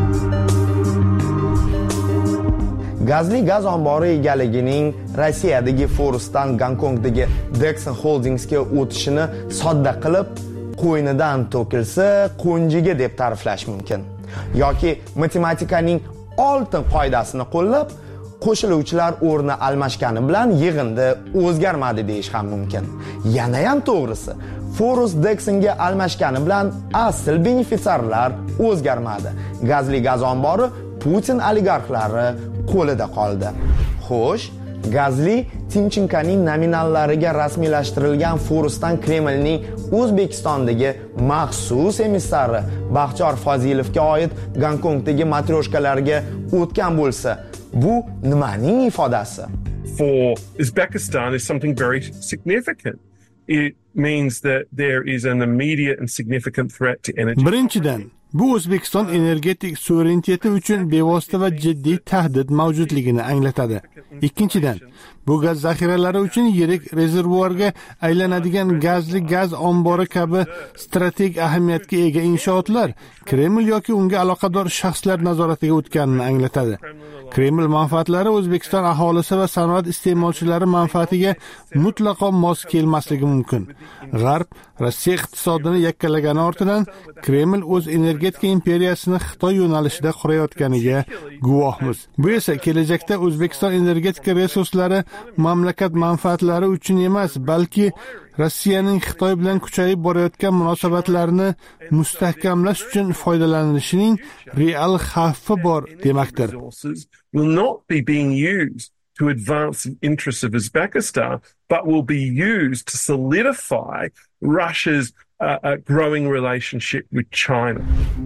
Gazli gaz ombori egaligining Rossiyadagi Forusdan Gonkongdagi Dexon Holdingsga o'tishini sodda qilib qo'ynidan to'kilsa qo'njiga deb ta'riflash mumkin. Yoki matematikaning oltin qoidasini qo'llab, qo'shiluvchilar o'rni almashgani bilan yig'indi o'zgarmadi deyish ham mumkin. Yana ham to'g'risi, Forus Dexonga almashgani bilan asl benefitsiarlar o'zgarmadi. Gazli gaz ombori Putin oligarxlari qo'lida qoldi. Xo'sh, Gazli Timchenkoning nominallariga rasmiylashtirilgan Forusdan Kremlning O'zbekistondagi maxsus emissari Baxtiyor Fozilovga oid Gonkongdagi matryoshkalarga o'tgan bo'lsa, bu nimaning ifodasi? For Uzbekistan is something very significant. It means that there is an immediate and significant threat to energy. Birinchidan, bu O'zbekiston energetik suvereniteti uchun bevosita va jiddiy tahdid mavjudligini anglatadi. Ikkinchidan, bu gaz zaxiralari uchun yirik rezervuarga aylanadigan gazli gaz ombori kabi strategik ahamiyatga ega inshootlar Kreml yoki unga aloqador shaxslar nazoratiga o'tganini anglatadi. Kreml manfaatlari O'zbekiston aholisi va sanoat iste'molchilari manfaatiga mutlaqo mos kelmasligi mumkin. G'arb Rossiya iqtisodini yakkalagani ortidan Kreml o'z energetika imperiyasini Xitoy yo'nalishida qurayotganiga guvohmiz. Bu esa kelajakda O'zbekiston energetika resurslari mamlakat manfaatlari uchun emas, balki Rossiyaning Xitoy bilan kuchayib borayotgan munosabatlarini mustahkamlash uchun foydalanishining real xavfi bor demakdir. Will not be being used to advance the interests of Uzbekistan, but will be used to solidify Russia's uh, uh, growing relationship with China.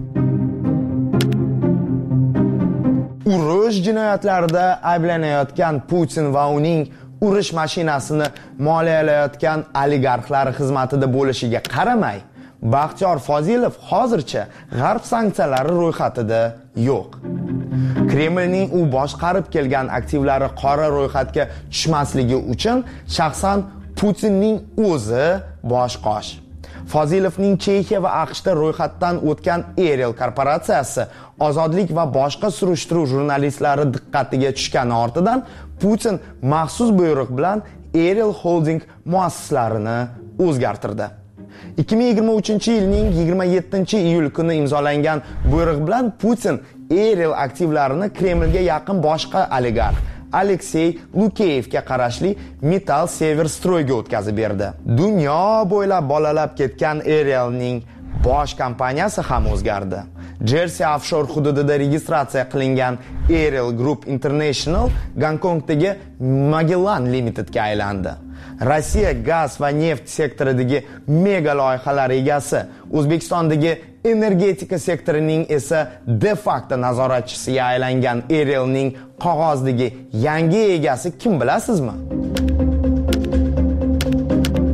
Urush jinoyatlarida ayblanayotgan Putin va uning urush mashinasini moliyalayotgan oligarxlar xizmatida bo'lishiga qaramay, Baxtiyor Fozilov hozircha g'arb sanksiyalari ro'yxatida yo'q. Kremlning u boshqarib kelgan aktivlari qora ro'yxatga tushmasligi uchun shaxsan Putinning o'zi bosh-qosh. Fozilovning Chexiya va AQShda ro'yxatdan o'tgan Ariel korporatsiyasi ozodlik va boshqa surishtiruv jurnalistlari diqqatiga tushgani ortidan Putin maxsus buyruq bilan Ariel Holding muassislarini o'zgartirdi. ikki ming yigirma uchinchi yilning yigirma yettinchi iyul kuni imzolangan buyruq bilan Putin Ariel aktivlarini Kremlga yaqin boshqa oligarx Aleksey Lukeyevga qarashli Metal Severstroyga o'tkazib berdi. Dunyo bo'ylab bolalab ketgan Arielning bosh kompaniyasi ham o'zgardi. Jersey offshore hududida registratsiya qilingan Ariel Group International Gonkongdagi Magellan Limitedga aylandi. Rossiya gaz va neft sektoridagi mega loyihalar egasi, O'zbekistondagi energetika sektorining esa de facto nazoratchisiga aylangan Arielning qog'ozdagi yangi egasi kim bilasizmi?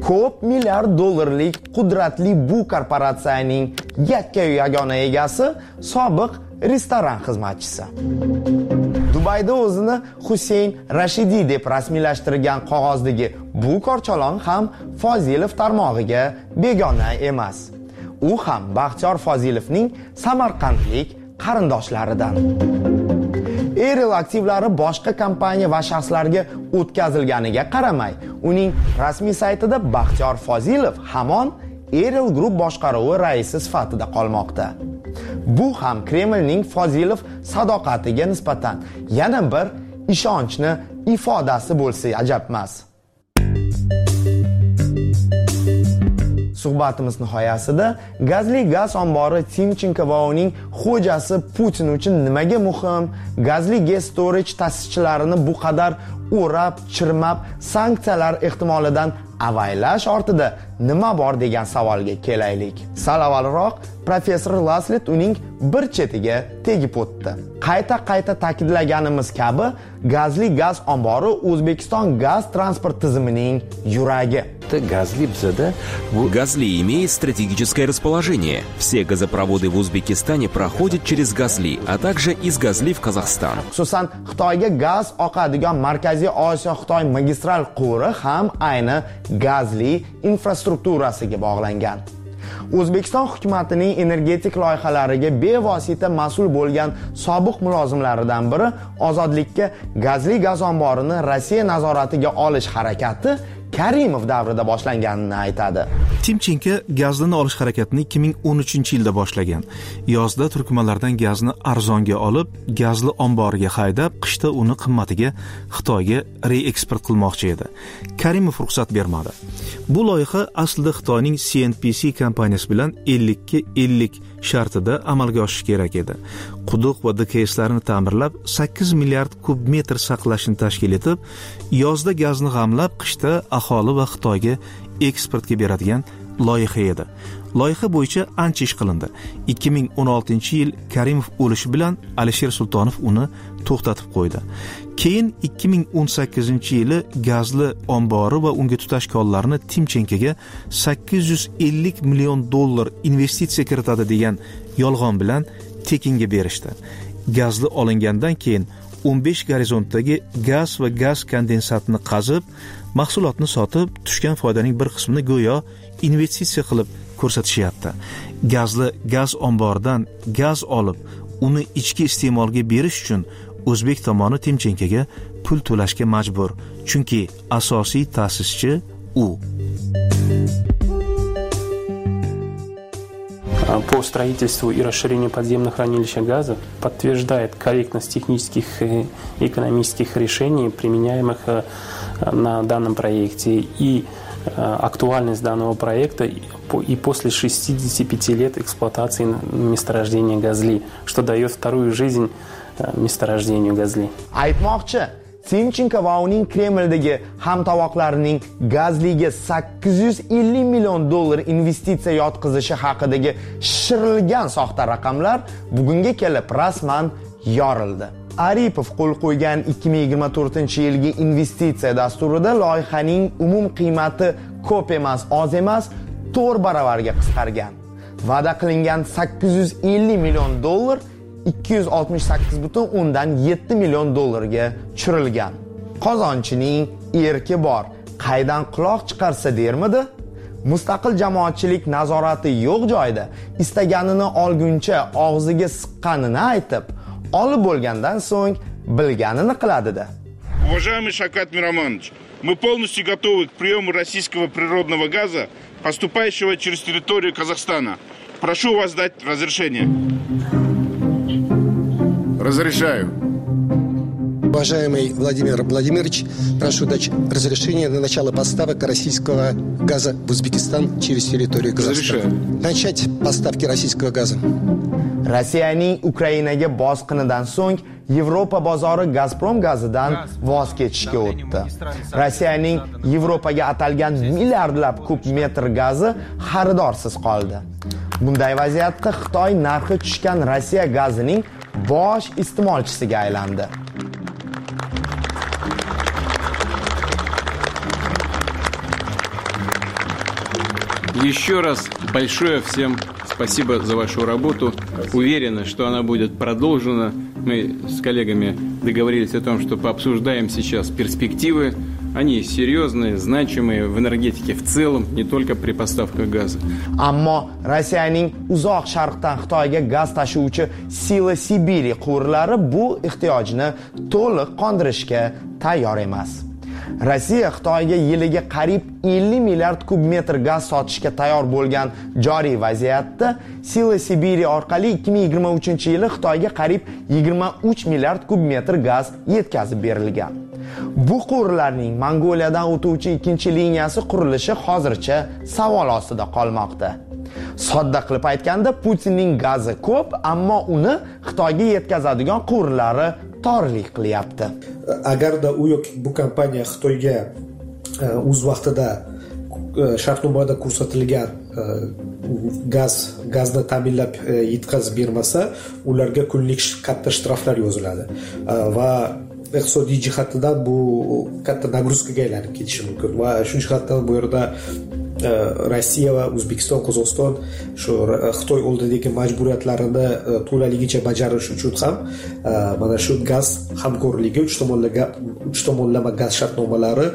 ko'p milliard dollarlik qudratli bu korporatsiyaning yakka yagona egasi sobiq restoran xizmatchisi. Dubayda o'zini Husayn Rashidi deb rasmiylashtirgan qog'ozdagi bu korchalon ham Fozilov tarmog'iga begona emas. U ham Baxtiyor Fozilovning samarqandlik qarindoshlaridan. Eril aktivlari boshqa kompaniya va shaxslarga o'tkazilganiga qaramay, uning rasmiy saytida Baxtiyor Fozilov hamon Eril Group boshqaruvi raisi sifatida qolmoqda. Bu ham Kremlning Fozilov sadoqatiga nisbatan yana bir ishonchni ifodasi bo'lsa ajab emas. Suhbatimiz nihoyasida gazli gaz ombori Timchenko va uning xo'jasi Putin uchun nimaga muhim, gazli gas storage ta'sischalarini bu qadar o'rab, chirmab, sanksiyalar ehtimolidan avaylash ortida nima bor degan savolga kelaylik. Sal avvalroq professor Laslet uning bir chetiga tegib o'tdi. Qayta-qayta ta'kidlaganimiz kabi, gazli gaz ombori O'zbekiston gaz transport tizimining yuragi. Газли bizada Газли имеет стратегическое расположение. Все газопроводы в Узбекистане проходят через Газли, а также из Газли в Казахстан. Xususan, Xitoyga gaz oqadigan Markaziy Osiyo Xitoy magistral quvuri ham ayni Газli infrastrukturasiga bog'langan. O'zbekiston hukumatining energetik loyihalariga bevosita mas'ul bo'lgan sobiq mulozimlaridan biri ozodlikka gazli gaz omborini Rossiya nazoratiga olish harakati Karimov davrida boshlanganini aytadi. Timchenko gazni olish harakatini ikki ming o'n uchinchi yilda boshlagan. Yozda turkmanlardan gazni arzonga olib, gazli omboriga haydab, qishda uni qimmatiga Xitoyga reeksport qilmoqchi edi. Karimov ruxsat bermadi. Bu loyiha aslida Xitoyning C N P C kompaniyasi bilan ellik ga ellik shartida amalga oshishi kerak edi. Quduq va D K S'larni ta'mirlab, sakkiz milliard kub metr saqlashni tashkil etib, yozda gazni g'amlab, qishda aholi va Xitoyga eksportga beradigan loyiha edi. Loyiha bo'yicha ancha ish qilindi. ikki ming o'n oltinchi yil Karimov o'lishi bilan Alisher Sultonov uni to'xtatib qo'ydi. Keyin ikki ming o'n sakkizinchi yili gazli ombori va unga tutash konlarini Timchenkoga sakkiz yuz ellik million dollar investitsiya kiritadi degan yolg'on bilan tekinga berishdi. Gazli olingandan keyin o'n besh gorizontdagi gaz va gaz kondensatini qazib, mahsulotni sotib, tushgan foydaning bir qismini go'yo investitsiya qilib ko'rsatishyapti. Gazli gaz omboridan gaz olib, uni ichki iste'molga berish uchun O'zbek tomoni Timchenkoga pul to'lashga majbur, chunki asosiy ta'sischi u. По строительству и расширению подземных хранилищ газа подтверждает корректность технических и экономических решений, применяемых на данном проекте, и актуальность данного проекта и после шестидесяти пяти лет эксплуатации месторождения Газли, что дает вторую жизнь месторождению Газли. Aytmoqchi, Timchenko va uning Kremldagi hamtovoqlarining Gazliga sakkiz yuz ellik million dollar investitsiya yotqizishi haqidagi shishirilgan soxta raqamlar bugunga kelib rasman yorildi. Aripov qo'l qo'ygan ikki ming yigirma to'rtinchi yilgi investitsiya dasturida loyihaning umum qiymati ko'p emas, oz emas, to'rt baravarga qisqargan. Va'da qilingan sakkiz yuz ellik million dollar ikki yuz oltmish sakkiz butun o'ndan yetti million dollarga tushirilgan. Qozonchining erki bor, qaydan quloq chiqarsa dermidi? Mustaqil jamoatchilik nazorati yo'q joyda istaganini olguncha og'ziga siqqanini aytib, olib bo'lgandan so'ng bilganini qiladi-da. Уважаемый Шавкат Миромонович, мы полностью готовы к приему российского природного газа, поступающего через территорию Казахстана. Прошу вас дать разрешение. Разрешаю. Уважаемый Владимир Владимирович, прошу дать разрешение на начало поставок российского газа в Узбекистан через территорию Казахстана. Разрешаю. Начать поставки российского газа. Rossiyaning Ukrainaga bosqinidan so'ng Yevropa bozori Gazprom gazidan voz kechishga o'tdi. Rossiyaning Yevropaga atalgan milliardlab kub metr gazi xaridorsiz qoldi. Bunday vaziyatda Xitoy narxi tushgan Rossiya gazining bosh iste'molchisiga aylandi. Еще раз большое всем спасибо за вашу работу. Уверены, что она будет продолжена. Мы с коллегами договорились о том, что пообсуждаем сейчас перспективы. Они серьезные, значимые в энергетике в целом, не только при поставках газа. Ammo Rossiyaning uzoq sharqdan Xitoyga gaz tashuvchi Sila Sibiri quvurlari bu ehtiyojni to'liq qondirishga tayyor emas. Rossiya Xitoyga yiliga qariyb ellik milliard kub metr gaz sotishga tayyor bo'lgan joriy vaziyatda Sila Sibiri orqali ikki ming yigirma uchinchi yili Xitoyga qariyb yigirma uch milliard kub metr gaz yetkazib berilgan. Bu quvurlarning Mongoliyadan o'tuvchi ikkinchi liniyasi qurilishi hozircha savol ostida qolmoqda. Sodda qilib aytganda, Putinning gazi ko'p, ammo uni Xitoyga yetkazadigan quvurlari torlik qilyapti. Agarda u yoki bu kompaniya Xitoyga o'z vaqtida shartnomada ko'rsatilgan gaz gazni ta'minlab yetkazib bermasa, ularga kunlik katta shtraflar yoziladi va iqtisodiy jihatdan bu katta nagruzkaga aylanib ketishi mumkin va shu jihatdan bu yerda Rossiya va O'zbekiston, Qozog'iston shu Xitoy oldidagi majburiyatlarini to'laligicha bajarish uchun ham mana shu gaz hamkorligi uch tomonlama uch tomonlama gaz shartnomalari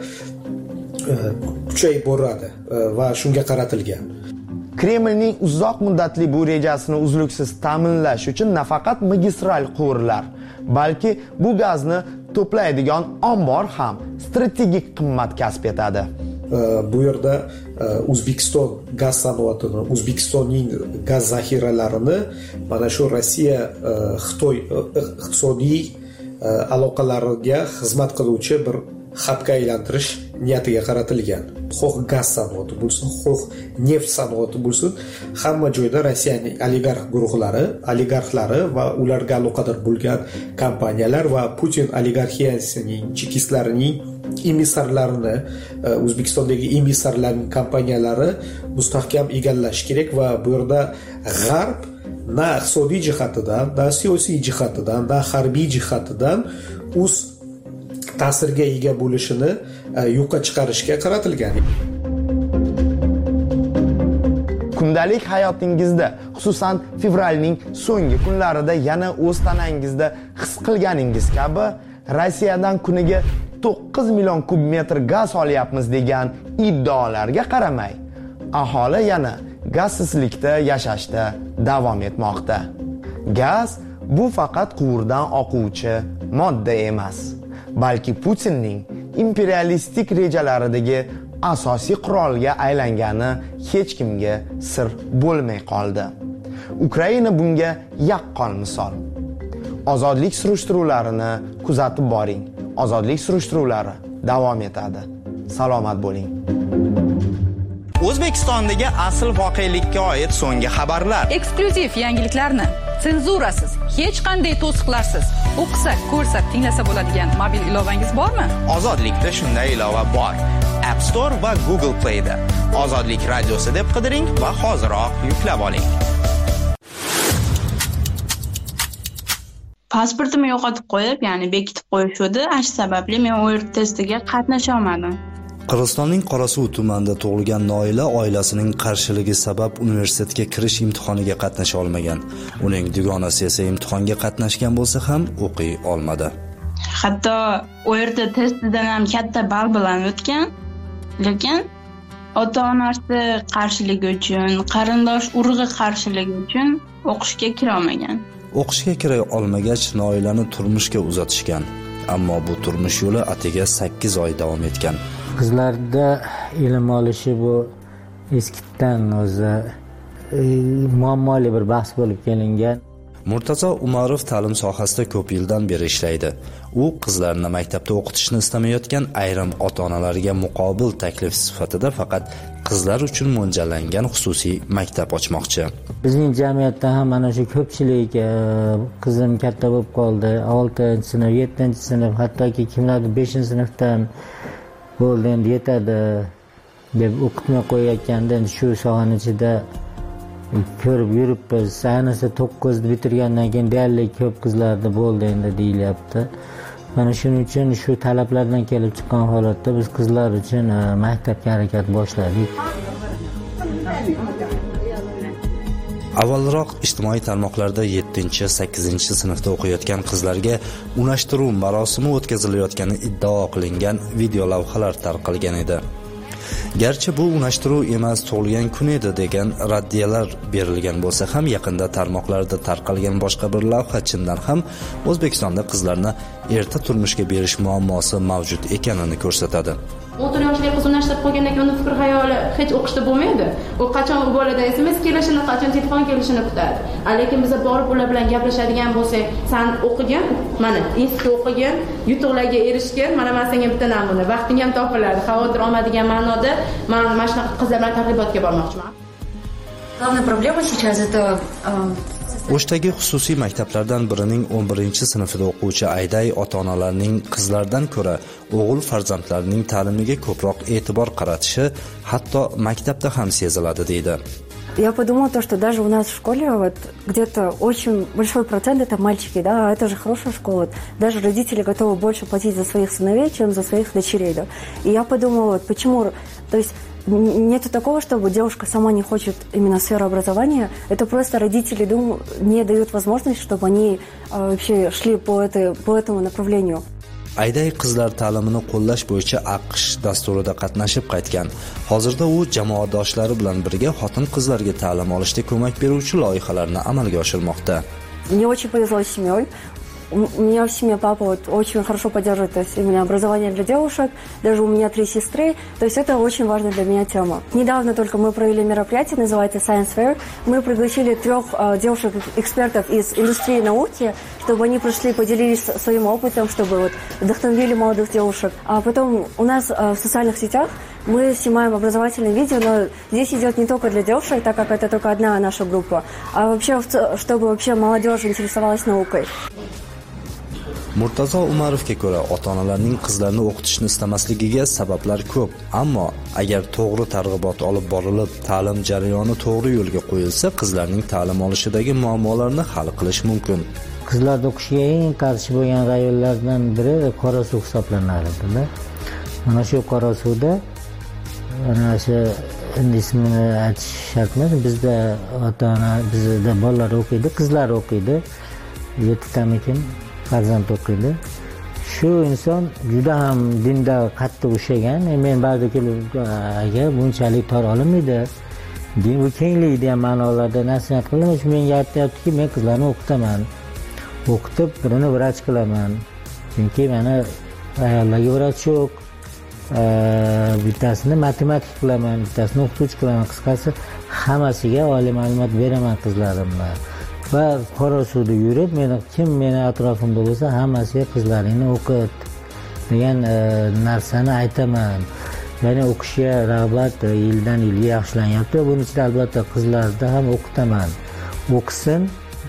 kuchayib boradi va shunga qaratilgan. Kremlning uzoq muddatli bu rejasini uzluksiz ta'minlash uchun nafaqat magistral quvurlar, balki bu gazni to'playdigan ombor ham strategik qimmat kasb etadi. Bu yerda O'zbekiston gaz sanoatini, O'zbekistonning gaz zaxiralarini mana shu Rossiya Xitoy iqtisodiy aloqalariga xizmat qiluvchi bir xabga aylantirish niyatiga qaratilgan. Xo'x gaz sanoati bo'lsin, xo'x neft sanoati bo'lsin, hamma joyda Rossiyaning oligarx guruhlari, oligarxlari va ularga aloqador bo'lgan kompaniyalar va Putin oligarxiyasining, chekistlarining emissarlarini, O'zbekistondagi emissarlarning kompaniyalari mustahkam egallash kerak va bu yerda G'arb na iqtisodiy jihatidan, na siyosiy jihatidan, na harbiy jihatidan o'z ta'sirga ega bo'lishini yo'qqa chiqarishga qaratilgan. Kundalik hayotingizda, xususan fevralning so'nggi kunlarida yana o'z tanangizda his qilganingiz kabi Rossiyadan kuniga to'qqiz million kub metr gaz olyapmiz degan iddaolarga qaramay, aholi yana gazsizlikda yashashda davom etmoqda. Gaz bu faqat quvurdan oquvchi modda emas, balki Putinning imperialistik rejalaridagi asosiy qurolga aylangani hech kimga sir bo'lmay qoldi. Ukraina bunga yaqqol misol. Ozodlik surishtiruvlarini kuzatib boring. Ozodlik surishtiruvlari davom etadi. Salomat bo'ling. O'zbekistondagi asl voqelikka oid so'nggi xabarlar. Eksklyuziv yangiliklarni senzurasiz, hech qanday to'siqlarsiz o'qisa, ko'rsa, tinglasa bo'ladigan mobil ilovangiz bormi? Ozodlikda shunday ilova bor. App Store va Google Play da. Ozodlik radiosi deb qidiring va hoziroq yuklab oling. Pasportimni yo'qotib qo'yib, ya'ni bekitib qo'yishdi. Ash sababli men O R T testiga qatnasha olmadim. Qirg'izistonning Qorasuv tumanida tug'ilgan Noila oilasining qarshiligi sabab universitetga kirish imtihoniga qatnasha olmagan. Uning dugonasi esa imtihonga qatnashgan bo'lsa ham o'qiy olmadi. Hatto O R T testidan ham katta ball bilan o'tgan, lekin ota-onasi qarshiligi uchun, qarindosh urug'i qarshiligi uchun o'qishga kira olmagan. O'qishga kira olmagach, Noilani turmushga uzatishgan. Ammo bu turmush yo'li atiga sakkiz oy davom etgan. Qizlarda ilm olishi bu eskitdan o'zi muammoli bir bahs bo'lib kelingan. Murtazo Umarov ta'lim sohasida ko'p yildan beri ishlaydi. U qizlarni maktabda o'qitishni istamayotgan ayrim ota-onalarga muqobil taklif sifatida faqat qizlar uchun mo'ljallangan xususiy maktab ochmoqchi. Bizning jamiyatda ham mana shu ko'pchilik qizim katta bo'lib qoldi, oltinchi sinf, yettinchi sinf, hattoki kimlardir beshinchi sinfdan bo'ldi, endi yetadi deb o'qitmay qo'yayotganda shu sohaning ichida ko'rib yuribmiz. Ayniqsa to'qqizni bitirgandan keyin deyarli ko'p qizlarda bo'ldi endi deyilyapti. Mana shuning uchun shu talablardan kelib chiqqan holatda biz qizlar uchun maktabga harakat boshladik. Avvalroq ijtimoiy tarmoqlarda yettinchi sakkizinchi sinfda o'qiyotgan qizlarga unashtiruv marosimi o'tkazilayotgani iddao qilingan video lavhalar tarqalgan edi. Garchi bu unashtiruv emas, tug'ilgan kun edi degan raddiyalar berilgan bo'lsa ham, yaqinda tarmoqlarda tarqalgan boshqa bir lavha chindan ham O'zbekistonda qizlarni erta turmushga berish muammosi mavjud ekanini ko'rsatadi. o'n to'rt yoshli qiz unashtirib qo'ygandan keyin uni fikr xayoli hech o'qishda bo'lmaydi. U qachon u boladan S M S kelishini, qachon telefon kelishini kutadi. Lekin biz borib ular bilan gaplashadigan bo'lsak, "Sen o'qigan, mana institutda o'qigan, yutuqlarga erishgan, mana men senga bitta namuna, vaqting ham topiladi." Xavotir olmadigan ma'noda men mana shunaqa qizlar bilan targ'ibotga bormoqchiman. Главная проблема сейчас это O'shdagi xususiy maktablardan birining o'n birinchi sinfida o'quvchi Ayday ota-onalarning qizlardan ko'ra o'g'il farzandlarining ta'limiga ko'proq e'tibor qaratishi hatto maktabda ham seziladi deydi. Я подумала то, что даже у нас в школе вот где-то очень большой процент это мальчики, да, а это же хорошая школа. Даже родители готовы больше платить за своих сыновей, чем за своих дочерей, да. И я подумала, вот почему, то есть нету такого, чтобы девушка сама не хочет именно сферу образования. Это просто родители дум, не дают возможность, чтобы они э, вообще шли по, этой, по этому направлению. Ayday qizlar ta'limini qo'llash bo'yicha AQSh dasturida qatnashib qaytgan. Hozirda u jamoadoshlari bilan birga xotin-qizlarga ta'lim olishda ko'mak beruvchi loyihalarni amalga oshirmoqda. Мне очень повезло с семьей. У меня в семье папа вот очень хорошо поддерживает, то есть именно образование для девушек. Даже у меня три сестры. То есть это очень важная для меня тема. Недавно только мы провели мероприятие, называется Science Fair. Мы пригласили трех э, девушек-экспертов из индустрии науки, чтобы они пришли, поделились своим опытом, чтобы вот вдохновили молодых девушек. А потом у нас э, в социальных сетях мы снимаем образовательные видео, но здесь идет не только для девушек, так как это только одна наша группа, а вообще, чтобы вообще молодежь интересовалась наукой. Murtazo Umarovga ko'ra, ota-onalarning qizlarni o'qitishni istamasligiga sabablar ko'p, ammo agar to'g'ri targ'ibot olib borilib, ta'lim jarayoni to'g'ri yo'lga qo'yilsa, qizlarning ta'lim olishidagi muammolarni hal qilish mumkin. Qizlarning o'qishiga eng qarshi bo'lgan rayonlardan biri qora suv hisoblanadi. Mana shu qora suvda ana shu ismini aytish shart emas. Bizda ota-ona, bizda bolalar o'qiydi, qizlar o'qiydi. yettitamikin farzand o'qiydi. Shu inson juda ham dinda qattiq ushlagan. Men ba'zi kelib bunchalik tor olmaydi. Din bu kenglikda ham ma'nolarda nasihat qilaman. Shu menga aytayaptiki, men qizlarni o'qitaman. O'qitib, birini vrach qilaman. Chunki mana ayollarga vrach yo'q. Bittasini matematik qilaman, bittasini o'qituvchi qilaman. Qisqasi, hammasiga oliy ma'lumot beraman qizlarimga. Va qora suvda yurib, meni kim meni atrofimda bo'lsa, hammasiga qizlaringni o'qit degan narsani aytaman. Ya'ni o'qishga rag'bat yildan yilga yaxshilanyapti. Buning ichida albatta qizlarda ham o'qitaman. O'qisin,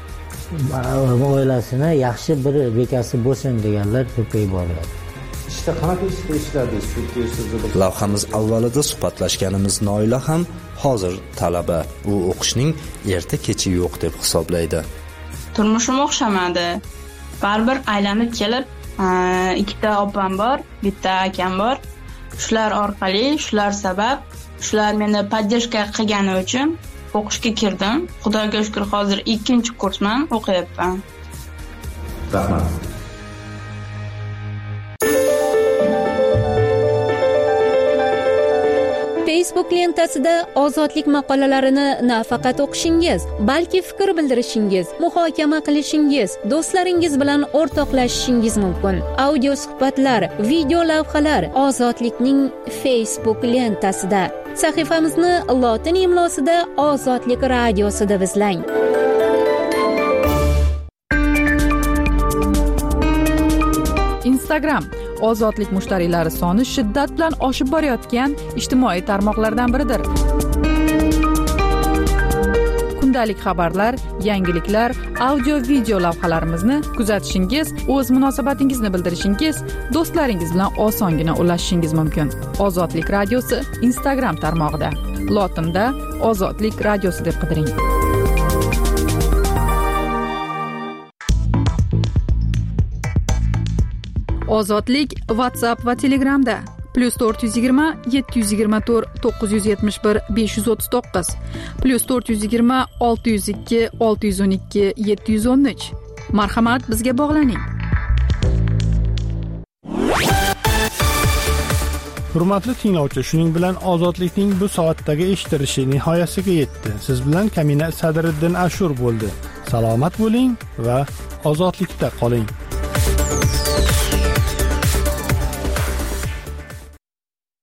oilasini yaxshi bir bekasi bo'lsin deganlar ko'payib boryapti. Ishda qanaqa ishda ishladingiz? Chunki siz lavhamiz avvalida suhbatlashganimiz Noila ham hozir talaba. U o'qishning erta kechi yo'q deb hisoblaydi. Turmushim o'xshamadi. Baribir aylanib kelib, ikkita opam bor, bitta akam bor. Shular orqali, shular sabab, shular meni podдержка qilgani uchun o'qishga kirdim. Xudoga shukr, hozir ikkinchi kursman, o'qiyapman. Rahmat. Facebook lentasida ozodlik maqolalarini nafaqat o'qishingiz, balki fikr bildirishingiz, muhokama qilishingiz, do'stlaringiz bilan o'rtoqlashishingiz mumkin. Audio suhbatlar, video lavhalar Ozodlikning Facebook lentasida. Sahifamizni lotin imlosida Ozodlik radiosida izlang. Instagram ozodlik mushtariylari soni shiddat bilan oshib borayotgan ijtimoiy tarmoqlardan biridir. Kundalik xabarlar, yangiliklar, audio video lavhalarimizni kuzatishingiz, o'z munosabatingizni bildirishingiz, do'stlaringiz bilan osongina ulashishingiz mumkin. Ozodlik radiosi Instagram tarmog'ida. Lotinda Ozodlik radiosi deb qidiring. Ozodlik WhatsApp va Telegramda. plyus to'rt yuz yigirma yetti yuz yigirma to'rt to'qqiz yuz yetmish bir besh yuz o'ttiz to'qqiz plyus to'rt yuz yigirma olti yuz ikki olti yuz o'n ikki yetti yuz o'n uch. Marhamat, bizga bog'laning. Hurmatli tinglovchi, shuning bilan ozodlikning bu soatdagi eshitilishi nihoyasiga yetdi. Siz bilan Kamina Sadriddin Ashur bo'ldi. Salomat bo'ling va ozodlikda qoling.